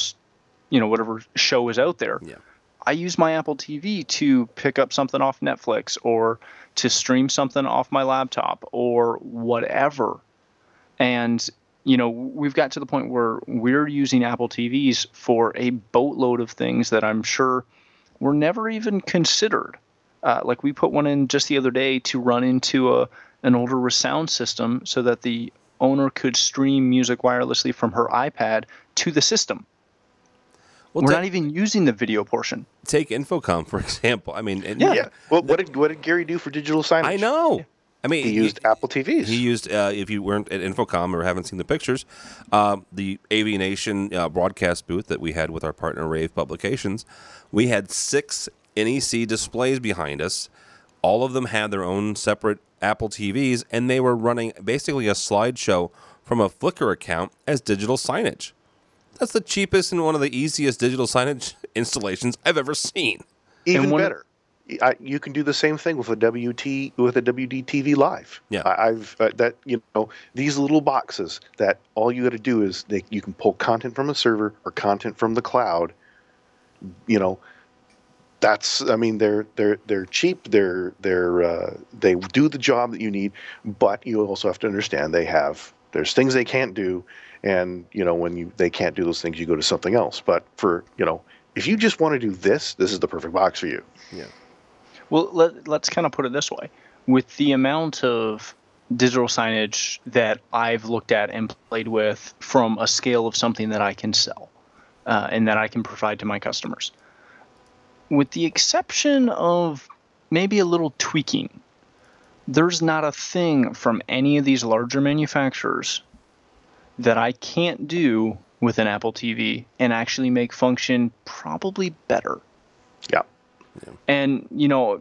show is out there. Yeah. I use my Apple TV to pick up something off Netflix or to stream something off my laptop or whatever. And, we've got to the point where we're using Apple TVs for a boatload of things that I'm sure were never even considered. Like we put one in just the other day to run into an older sound system so that the owner could stream music wirelessly from her iPad to the system. Well, we're not even using the video portion. Take Infocom, for example. I mean, yeah. Well, what did Gary do for digital signage? I know. I mean, he used Apple TVs. He used, if you weren't at Infocom or haven't seen the pictures, the AV Nation broadcast booth that we had with our partner Rave Publications, we had 6 NEC displays behind us. All of them had their own separate Apple TVs, and they were running basically a slideshow from a Flickr account as digital signage. That's the cheapest and one of the easiest digital signage installations I've ever seen. Even better. You can do the same thing with a WD TV Live. Yeah, I've these little boxes that all you got to do is you can pull content from a server or content from the cloud. That's they're cheap. They do the job that you need, but you also have to understand there's things they can't do, and when they can't do those things, you go to something else. But for if you just want to do this is the perfect box for you. Yeah. Well, let's kind of put it this way. With the amount of digital signage that I've looked at and played with from a scale of something that I can sell and that I can provide to my customers, with the exception of maybe a little tweaking, there's not a thing from any of these larger manufacturers that I can't do with an Apple TV and actually make function probably better. Yeah. And,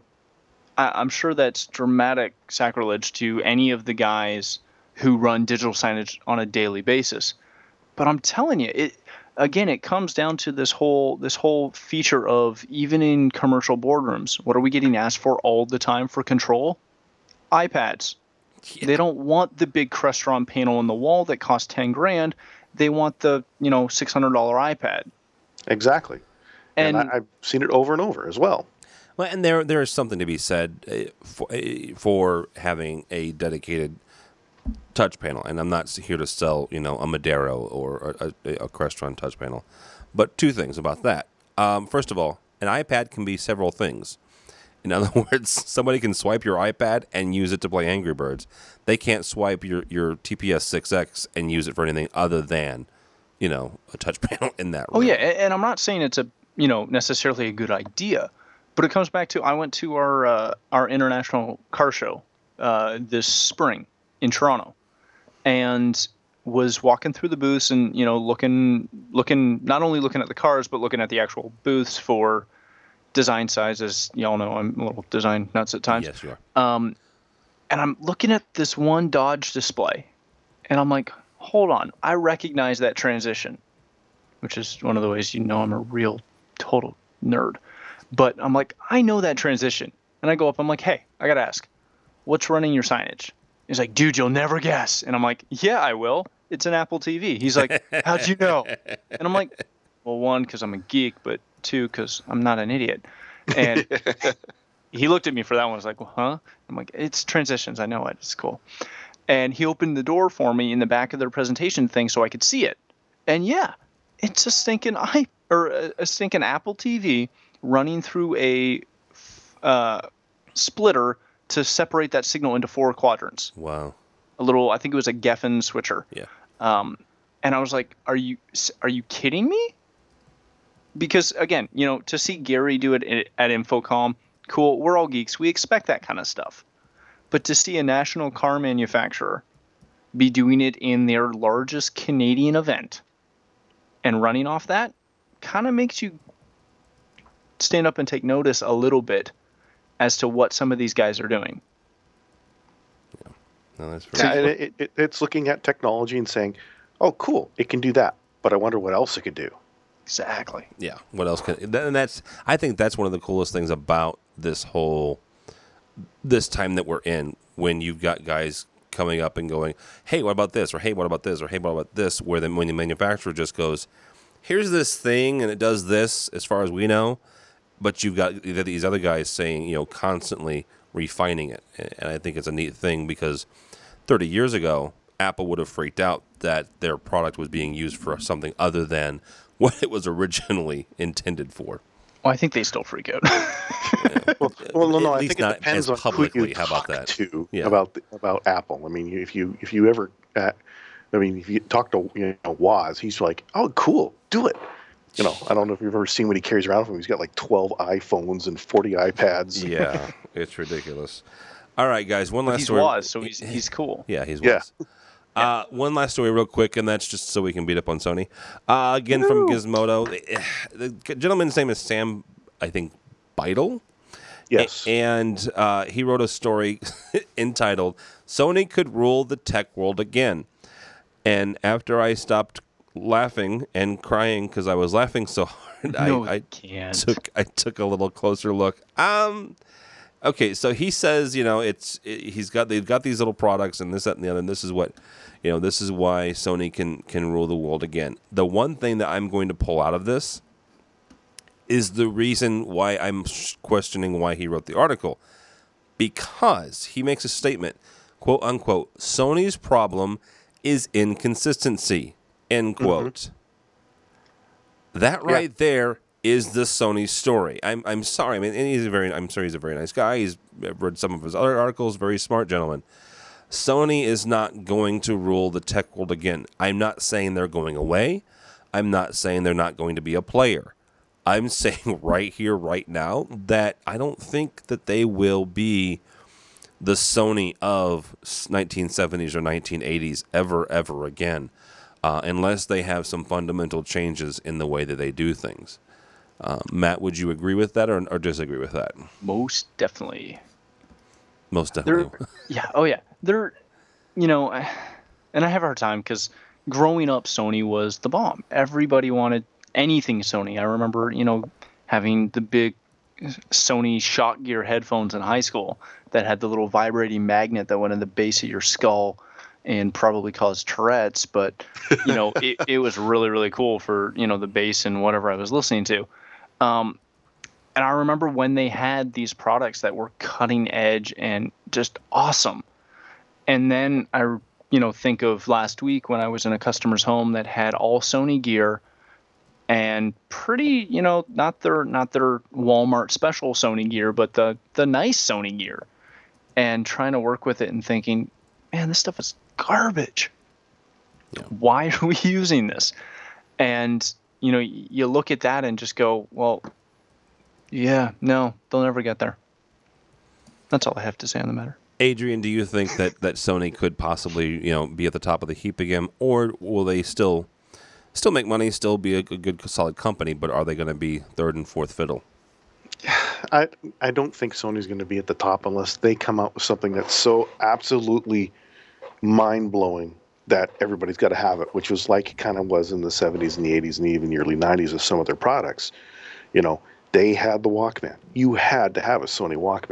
I'm sure that's dramatic sacrilege to any of the guys who run digital signage on a daily basis. But I'm telling you, it comes down to this whole feature of, even in commercial boardrooms, what are we getting asked for all the time for control? iPads. Yeah. They don't want the big Crestron panel on the wall that costs $10,000. They want the $600 iPad. Exactly. And I've seen it over and over as well. Well, and there is something to be said for having a dedicated touch panel. And I'm not here to sell, a Madero or a Crestron touch panel. But 2 things about that. First of all, an iPad can be several things. In other words, somebody can swipe your iPad and use it to play Angry Birds. They can't swipe your TPS-6X and use it for anything other than, a touch panel in that room. Oh, yeah, and I'm not saying it's necessarily a good idea, but it comes back to, I went to our international car show this spring in Toronto, and was walking through the booths and looking not only looking at the cars but looking at the actual booths for design sizes. Y'all know I'm a little design nuts at times. Yes, you are. And I'm looking at this one Dodge display, and I'm like, hold on, I recognize that transition, which is one of the ways I'm a real total nerd. But I'm like, I know that transition. And I go up, I'm like, hey, I got to ask, what's running your signage? He's like, dude, you'll never guess. And I'm like, yeah, I will. It's an Apple TV. He's like, how'd you know? And I'm like, well, one, because I'm a geek, but two, because I'm not an idiot. And he looked at me for that one. I was like, well, huh? I'm like, it's transitions. I know it. It's cool. And he opened the door for me in the back of their presentation thing so I could see it. And yeah, it's a stinking a stinking Apple TV running through a splitter to separate that signal into 4 quadrants. Wow. I think it was a Geffen switcher. Yeah. And I was like, are you kidding me? Because again, to see Gary do it at Infocom, cool. We're all geeks. We expect that kind of stuff. But to see a national car manufacturer be doing it in their largest Canadian event and running off that kind of makes you stand up and take notice a little bit as to what some of these guys are doing. Yeah. No, that's very cool. It's looking at technology and saying, oh, cool, it can do that, but I wonder what else it could do. Exactly. Yeah. What else can? And I think that's one of the coolest things about this time that we're in, when you've got guys coming up and going, hey, what about this? Or hey, what about this? Or hey, what about this? Where then when the manufacturer just goes, here's this thing and it does this as far as we know, but you've got these other guys saying, constantly refining it. And I think it's a neat thing, because 30 years ago, Apple would have freaked out that their product was being used for something other than what it was originally intended for. Well, I think they still freak out. Yeah. Well, no, I think it depends on who you how about talk that? to Yeah. about Apple. I mean, if you ever, if you talk to Woz, he's like, oh, cool, do it. I don't know if you've ever seen what he carries around with him. He's got like 12 iPhones and 40 iPads. Yeah, it's ridiculous. All right, guys, one last he's story. Woz, so he's cool. Yeah, he's Woz. One last story real quick, and that's just so we can beat up on Sony. Again, from Gizmodo. The gentleman's name is Sam, I think, Beidel. Yes. And he wrote a story entitled, Sony Could Rule the Tech World Again. And after I stopped laughing and crying because I was laughing so hard, I took a little closer look. Okay, so he says, they've got these little products and this, that, and the other, and this is what, this is why Sony can rule the world again. The one thing that I'm going to pull out of this is the reason why I'm questioning why he wrote the article. Because he makes a statement, quote unquote, Sony's problem is inconsistency, end quote. That right there is the Sony story. I'm sorry. I mean, I'm sure he's a very nice guy. I've read some of his other articles. Very smart gentleman. Sony is not going to rule the tech world again. I'm not saying they're going away. I'm not saying they're not going to be a player. I'm saying right here, right now, that I don't think that they will be the Sony of 1970s or 1980s ever again, unless they have some fundamental changes in the way that they do things. Matt, would you agree with that or disagree with that? Most definitely. Most definitely. They're, and I have a hard time because growing up, Sony was the bomb. Everybody wanted anything Sony. I remember, having the big Sony Shock Gear headphones in high school that had the little vibrating magnet that went in the base of your skull and probably caused Tourette's, but it was really, really cool for the bass and whatever I was listening to. And I remember when they had these products that were cutting edge and just awesome. And then I think of last week when I was in a customer's home that had all Sony gear and pretty, not their Walmart special Sony gear, but the nice Sony gear, and trying to work with it and thinking, man, this stuff is garbage. Yeah. Why are we using this? And, you look at that and just go, well, yeah, no, they'll never get there. That's all I have to say on the matter. Adrian, do you think that Sony could possibly, be at the top of the heap again, or will they still make money, still be a good, solid company, but are they going to be third and fourth fiddle? I don't think Sony's going to be at the top unless they come out with something that's so absolutely mind-blowing that everybody's got to have it, which was like it kind of was in the 70s and the 80s and even the early 90s with some of their products. They had the Walkman. You had to have a Sony Walkman.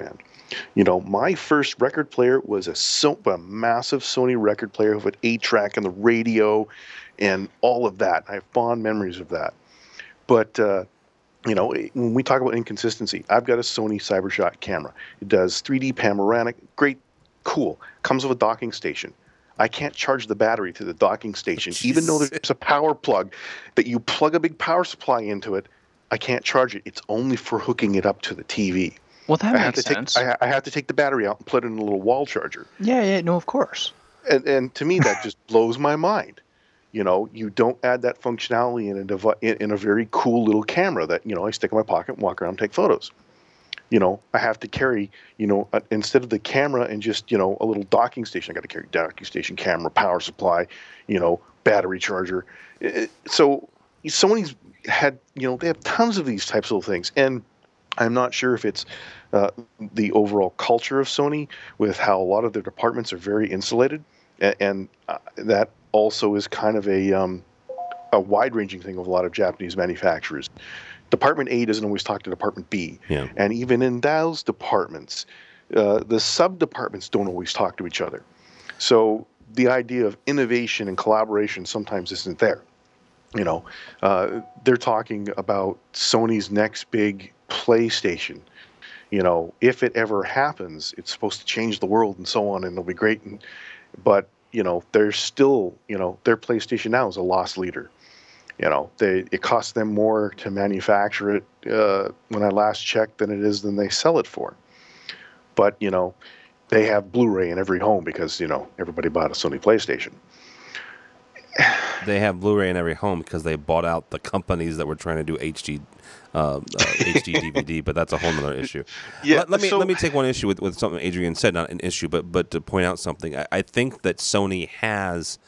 My first record player was a massive Sony record player with 8-track and the radio and all of that. I have fond memories of that. But, when we talk about inconsistency, I've got a Sony CyberShot camera. It does 3D panoramic, great, cool. Comes with a docking station. I can't charge the battery to the docking station, even though there's a power plug that you plug a big power supply into it. I can't charge it. It's only for hooking it up to the TV. Well, that makes sense. I have to take the battery out and put it in a little wall charger. Yeah, no, of course. And to me, that just blows my mind. You don't add that functionality in a very cool little camera that, I stick in my pocket and walk around and take photos. I have to carry, instead of the camera and just, a little docking station, I got to carry docking station, camera, power supply, battery charger. So Sony's had, they have tons of these types of things. And I'm not sure if it's the overall culture of Sony with how a lot of their departments are very insulated. And that also is kind of a wide-ranging thing with a lot of Japanese manufacturers. Department A doesn't always talk to Department B. Yeah. And even in those departments, the sub-departments don't always talk to each other. So the idea of innovation and collaboration sometimes isn't there. They're talking about Sony's next big PlayStation. If it ever happens, it's supposed to change the world and so on, and it'll be great. But they're still, their PlayStation now is a loss leader. It costs them more to manufacture it when I last checked than they sell it for. But, they have Blu-ray in every home because, everybody bought a Sony PlayStation. They have Blu-ray in every home because they bought out the companies that were trying to do HD DVD, but that's a whole other issue. Yeah, let me take one issue with something Adrian said, not an issue, but to point out something. I think that Sony has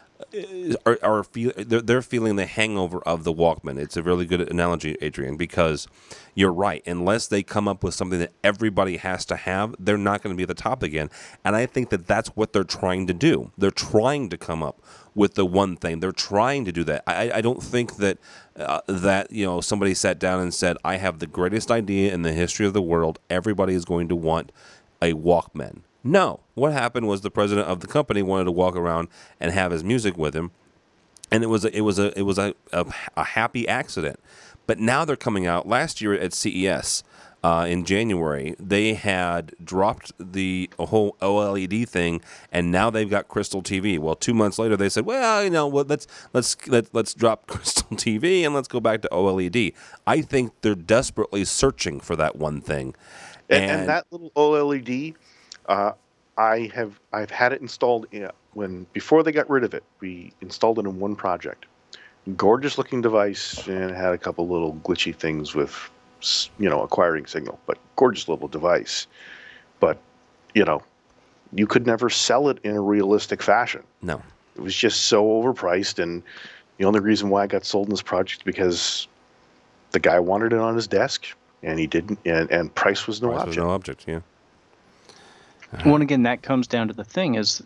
they're feeling the hangover of the Walkman. It's a really good analogy, Adrian, because you're right. Unless they come up with something that everybody has to have, they're not going to be at the top again. And I think that that's what they're trying to do. They're trying to come up with the one thing. They're trying to do that. I don't think that somebody sat down and said, I have the greatest idea in the history of the world. Everybody is going to want a Walkman. No. What happened was the president of the company wanted to walk around and have his music with him, and it was a happy accident. But now they're coming out. Last year at CES in January, they had dropped the whole OLED thing, and now they've got Crystal TV. Well, 2 months later, they said, let's drop Crystal TV and let's go back to OLED. I think they're desperately searching for that one thing. And that little OLED. I've had it installed before they got rid of it. We installed it in one project. Gorgeous looking device, and had a couple little glitchy things with, acquiring signal, but gorgeous little device. But, you could never sell it in a realistic fashion. No. It was just so overpriced, and the only reason why it got sold in this project is because the guy wanted it on his desk, and he didn't, and price was no object. Was no object, yeah. Well, and again, that comes down to the thing is,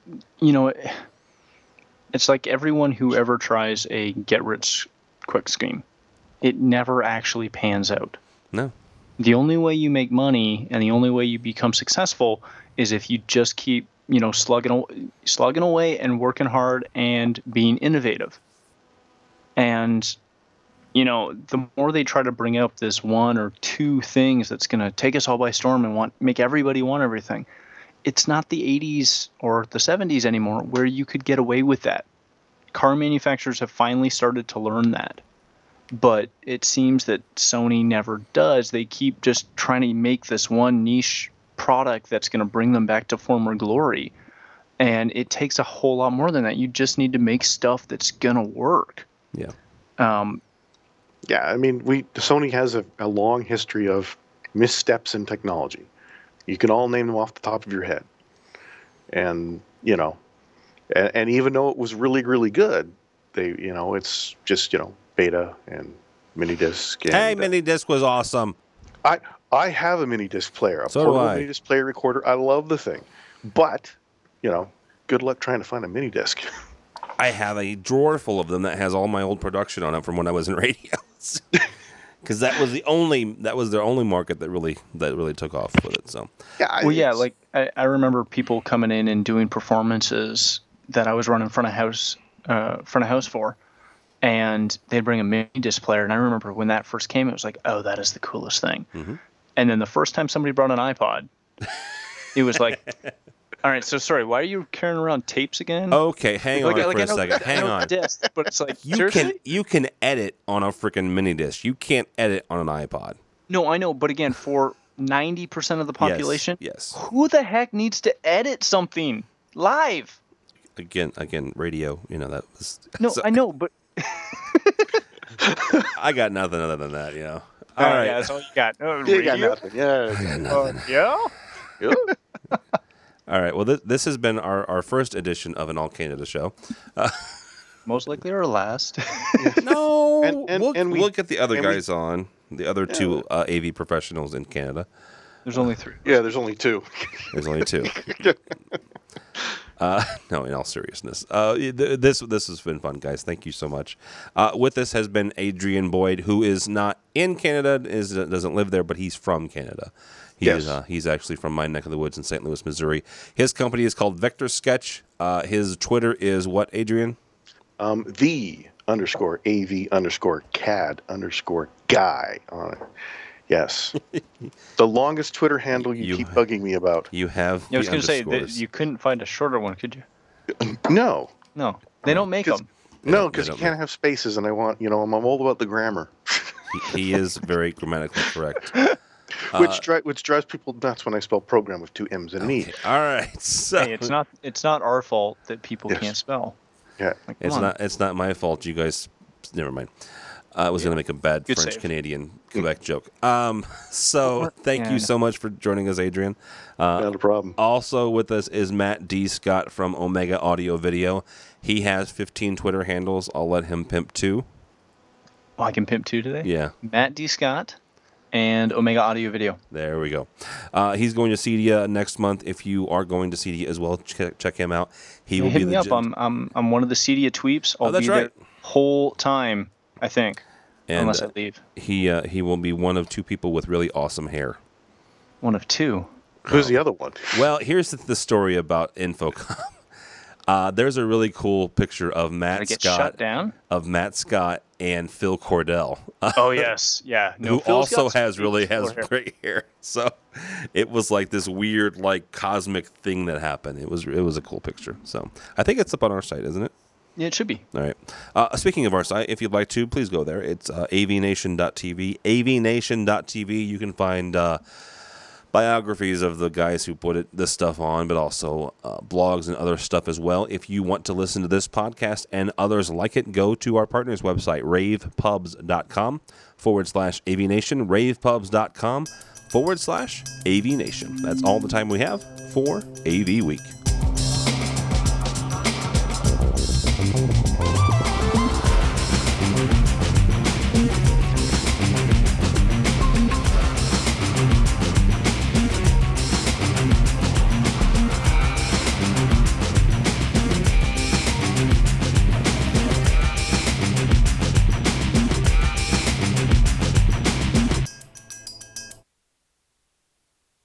it's like everyone who ever tries a get-rich-quick scheme, it never actually pans out. No. The only way you make money and the only way you become successful is if you just keep, slugging away and working hard and being innovative. And, the more they try to bring up this one or two things that's going to take us all by storm and make everybody want everything, it's not the 80s or the 70s anymore where you could get away with that. Car manufacturers have finally started to learn that. But it seems that Sony never does. They keep just trying to make this one niche product that's going to bring them back to former glory. And it takes a whole lot more than that. You just need to make stuff that's going to work. Yeah. Sony has a long history of missteps in technology. You can all name them off the top of your head. And, and even though it was really, really good, it's just, beta and mini disc. Hey, mini disc was awesome. I have a mini disc player, a so portable mini disc player recorder. I love the thing. But, good luck trying to find a mini disc. I have a drawer full of them that has all my old production on it from when I was in radio. because that was their only market that really took off with it. So like I remember people coming in and doing performances that I was running front of house for, and they'd bring a mini disc player, and I remember when that first came, it was like, oh, that is the coolest thing. Mm-hmm. And then the first time somebody brought an iPod, it was like, all right, so sorry, why are you carrying around tapes again? Okay, hang on for a second. Hang on. Disc, but it's like, you can edit on a freaking mini disc. You can't edit on an iPod. No, I know, but again, for 90% of the population, yes. Who the heck needs to edit something live? Again, radio. That was. No, so, I know, but I got nothing other than that. All right, yeah, that's all you got. You got nothing. Yeah. I got nothing. Yeah. All right. Well, this has been our first edition of an All Canada show. Most likely our last. No, and we'll get the other guys on. The other two AV professionals in Canada. There's only 3. Yeah, there's only 2. There's only 2. No, in all seriousness, this has been fun, guys. Thank you so much. With us has been Adrian Boyd, who is not in Canada, doesn't live there, but he's from Canada. He's actually from my neck of the woods in St. Louis, Missouri. His company is called Vector Sketch. His Twitter is what, Adrian? the_AV_CAD_guy on it. Yes. The longest Twitter handle you keep bugging me about. You have I was going to say that you couldn't find a shorter one, could you? No. No. They don't make them. No, because you can't have spaces, and I want, I'm all about the grammar. He is very grammatically correct. Which drives people nuts when I spell program with 2 M's and an E. All right. So hey, it's not our fault that people can't spell. Yeah. Like, it's not my fault. You guys, never mind. I was going to make a bad Good French-Canadian Quebec joke. So thank you so much for joining us, Adrian. Not a problem. Also with us is Matt D. Scott from Omega Audio Video. He has 15 Twitter handles. I'll let him pimp 2. Oh, I can pimp 2 today? Yeah. Matt D. Scott and Omega Audio Video. There we go. He's going to CEDIA next month. If you are going to CEDIA as well, check him out. He will hit me up. I'm one of the CEDIA tweeps. I'll be there whole time, I think, and, unless I leave. He will be one of 2 people with really awesome hair. One of 2. Who's the other one? Well, here's the story about Infocom. There's a really cool picture of Matt Scott and Phil Cordell. Oh yes, yeah. No, who also has great hair. So it was like this weird, like cosmic thing that happened. It was a cool picture. So I think it's up on our site, isn't it? Yeah, it should be. All right. Speaking of our site, if you'd like to, please go there. It's avnation.tv. avnation.tv. You can find biographies of the guys who put this stuff on, but also blogs and other stuff as well. If you want to listen to this podcast and others like it, go to our partner's website, ravepubs.com/avnation, ravepubs.com/avnation. That's all the time we have for AV Week.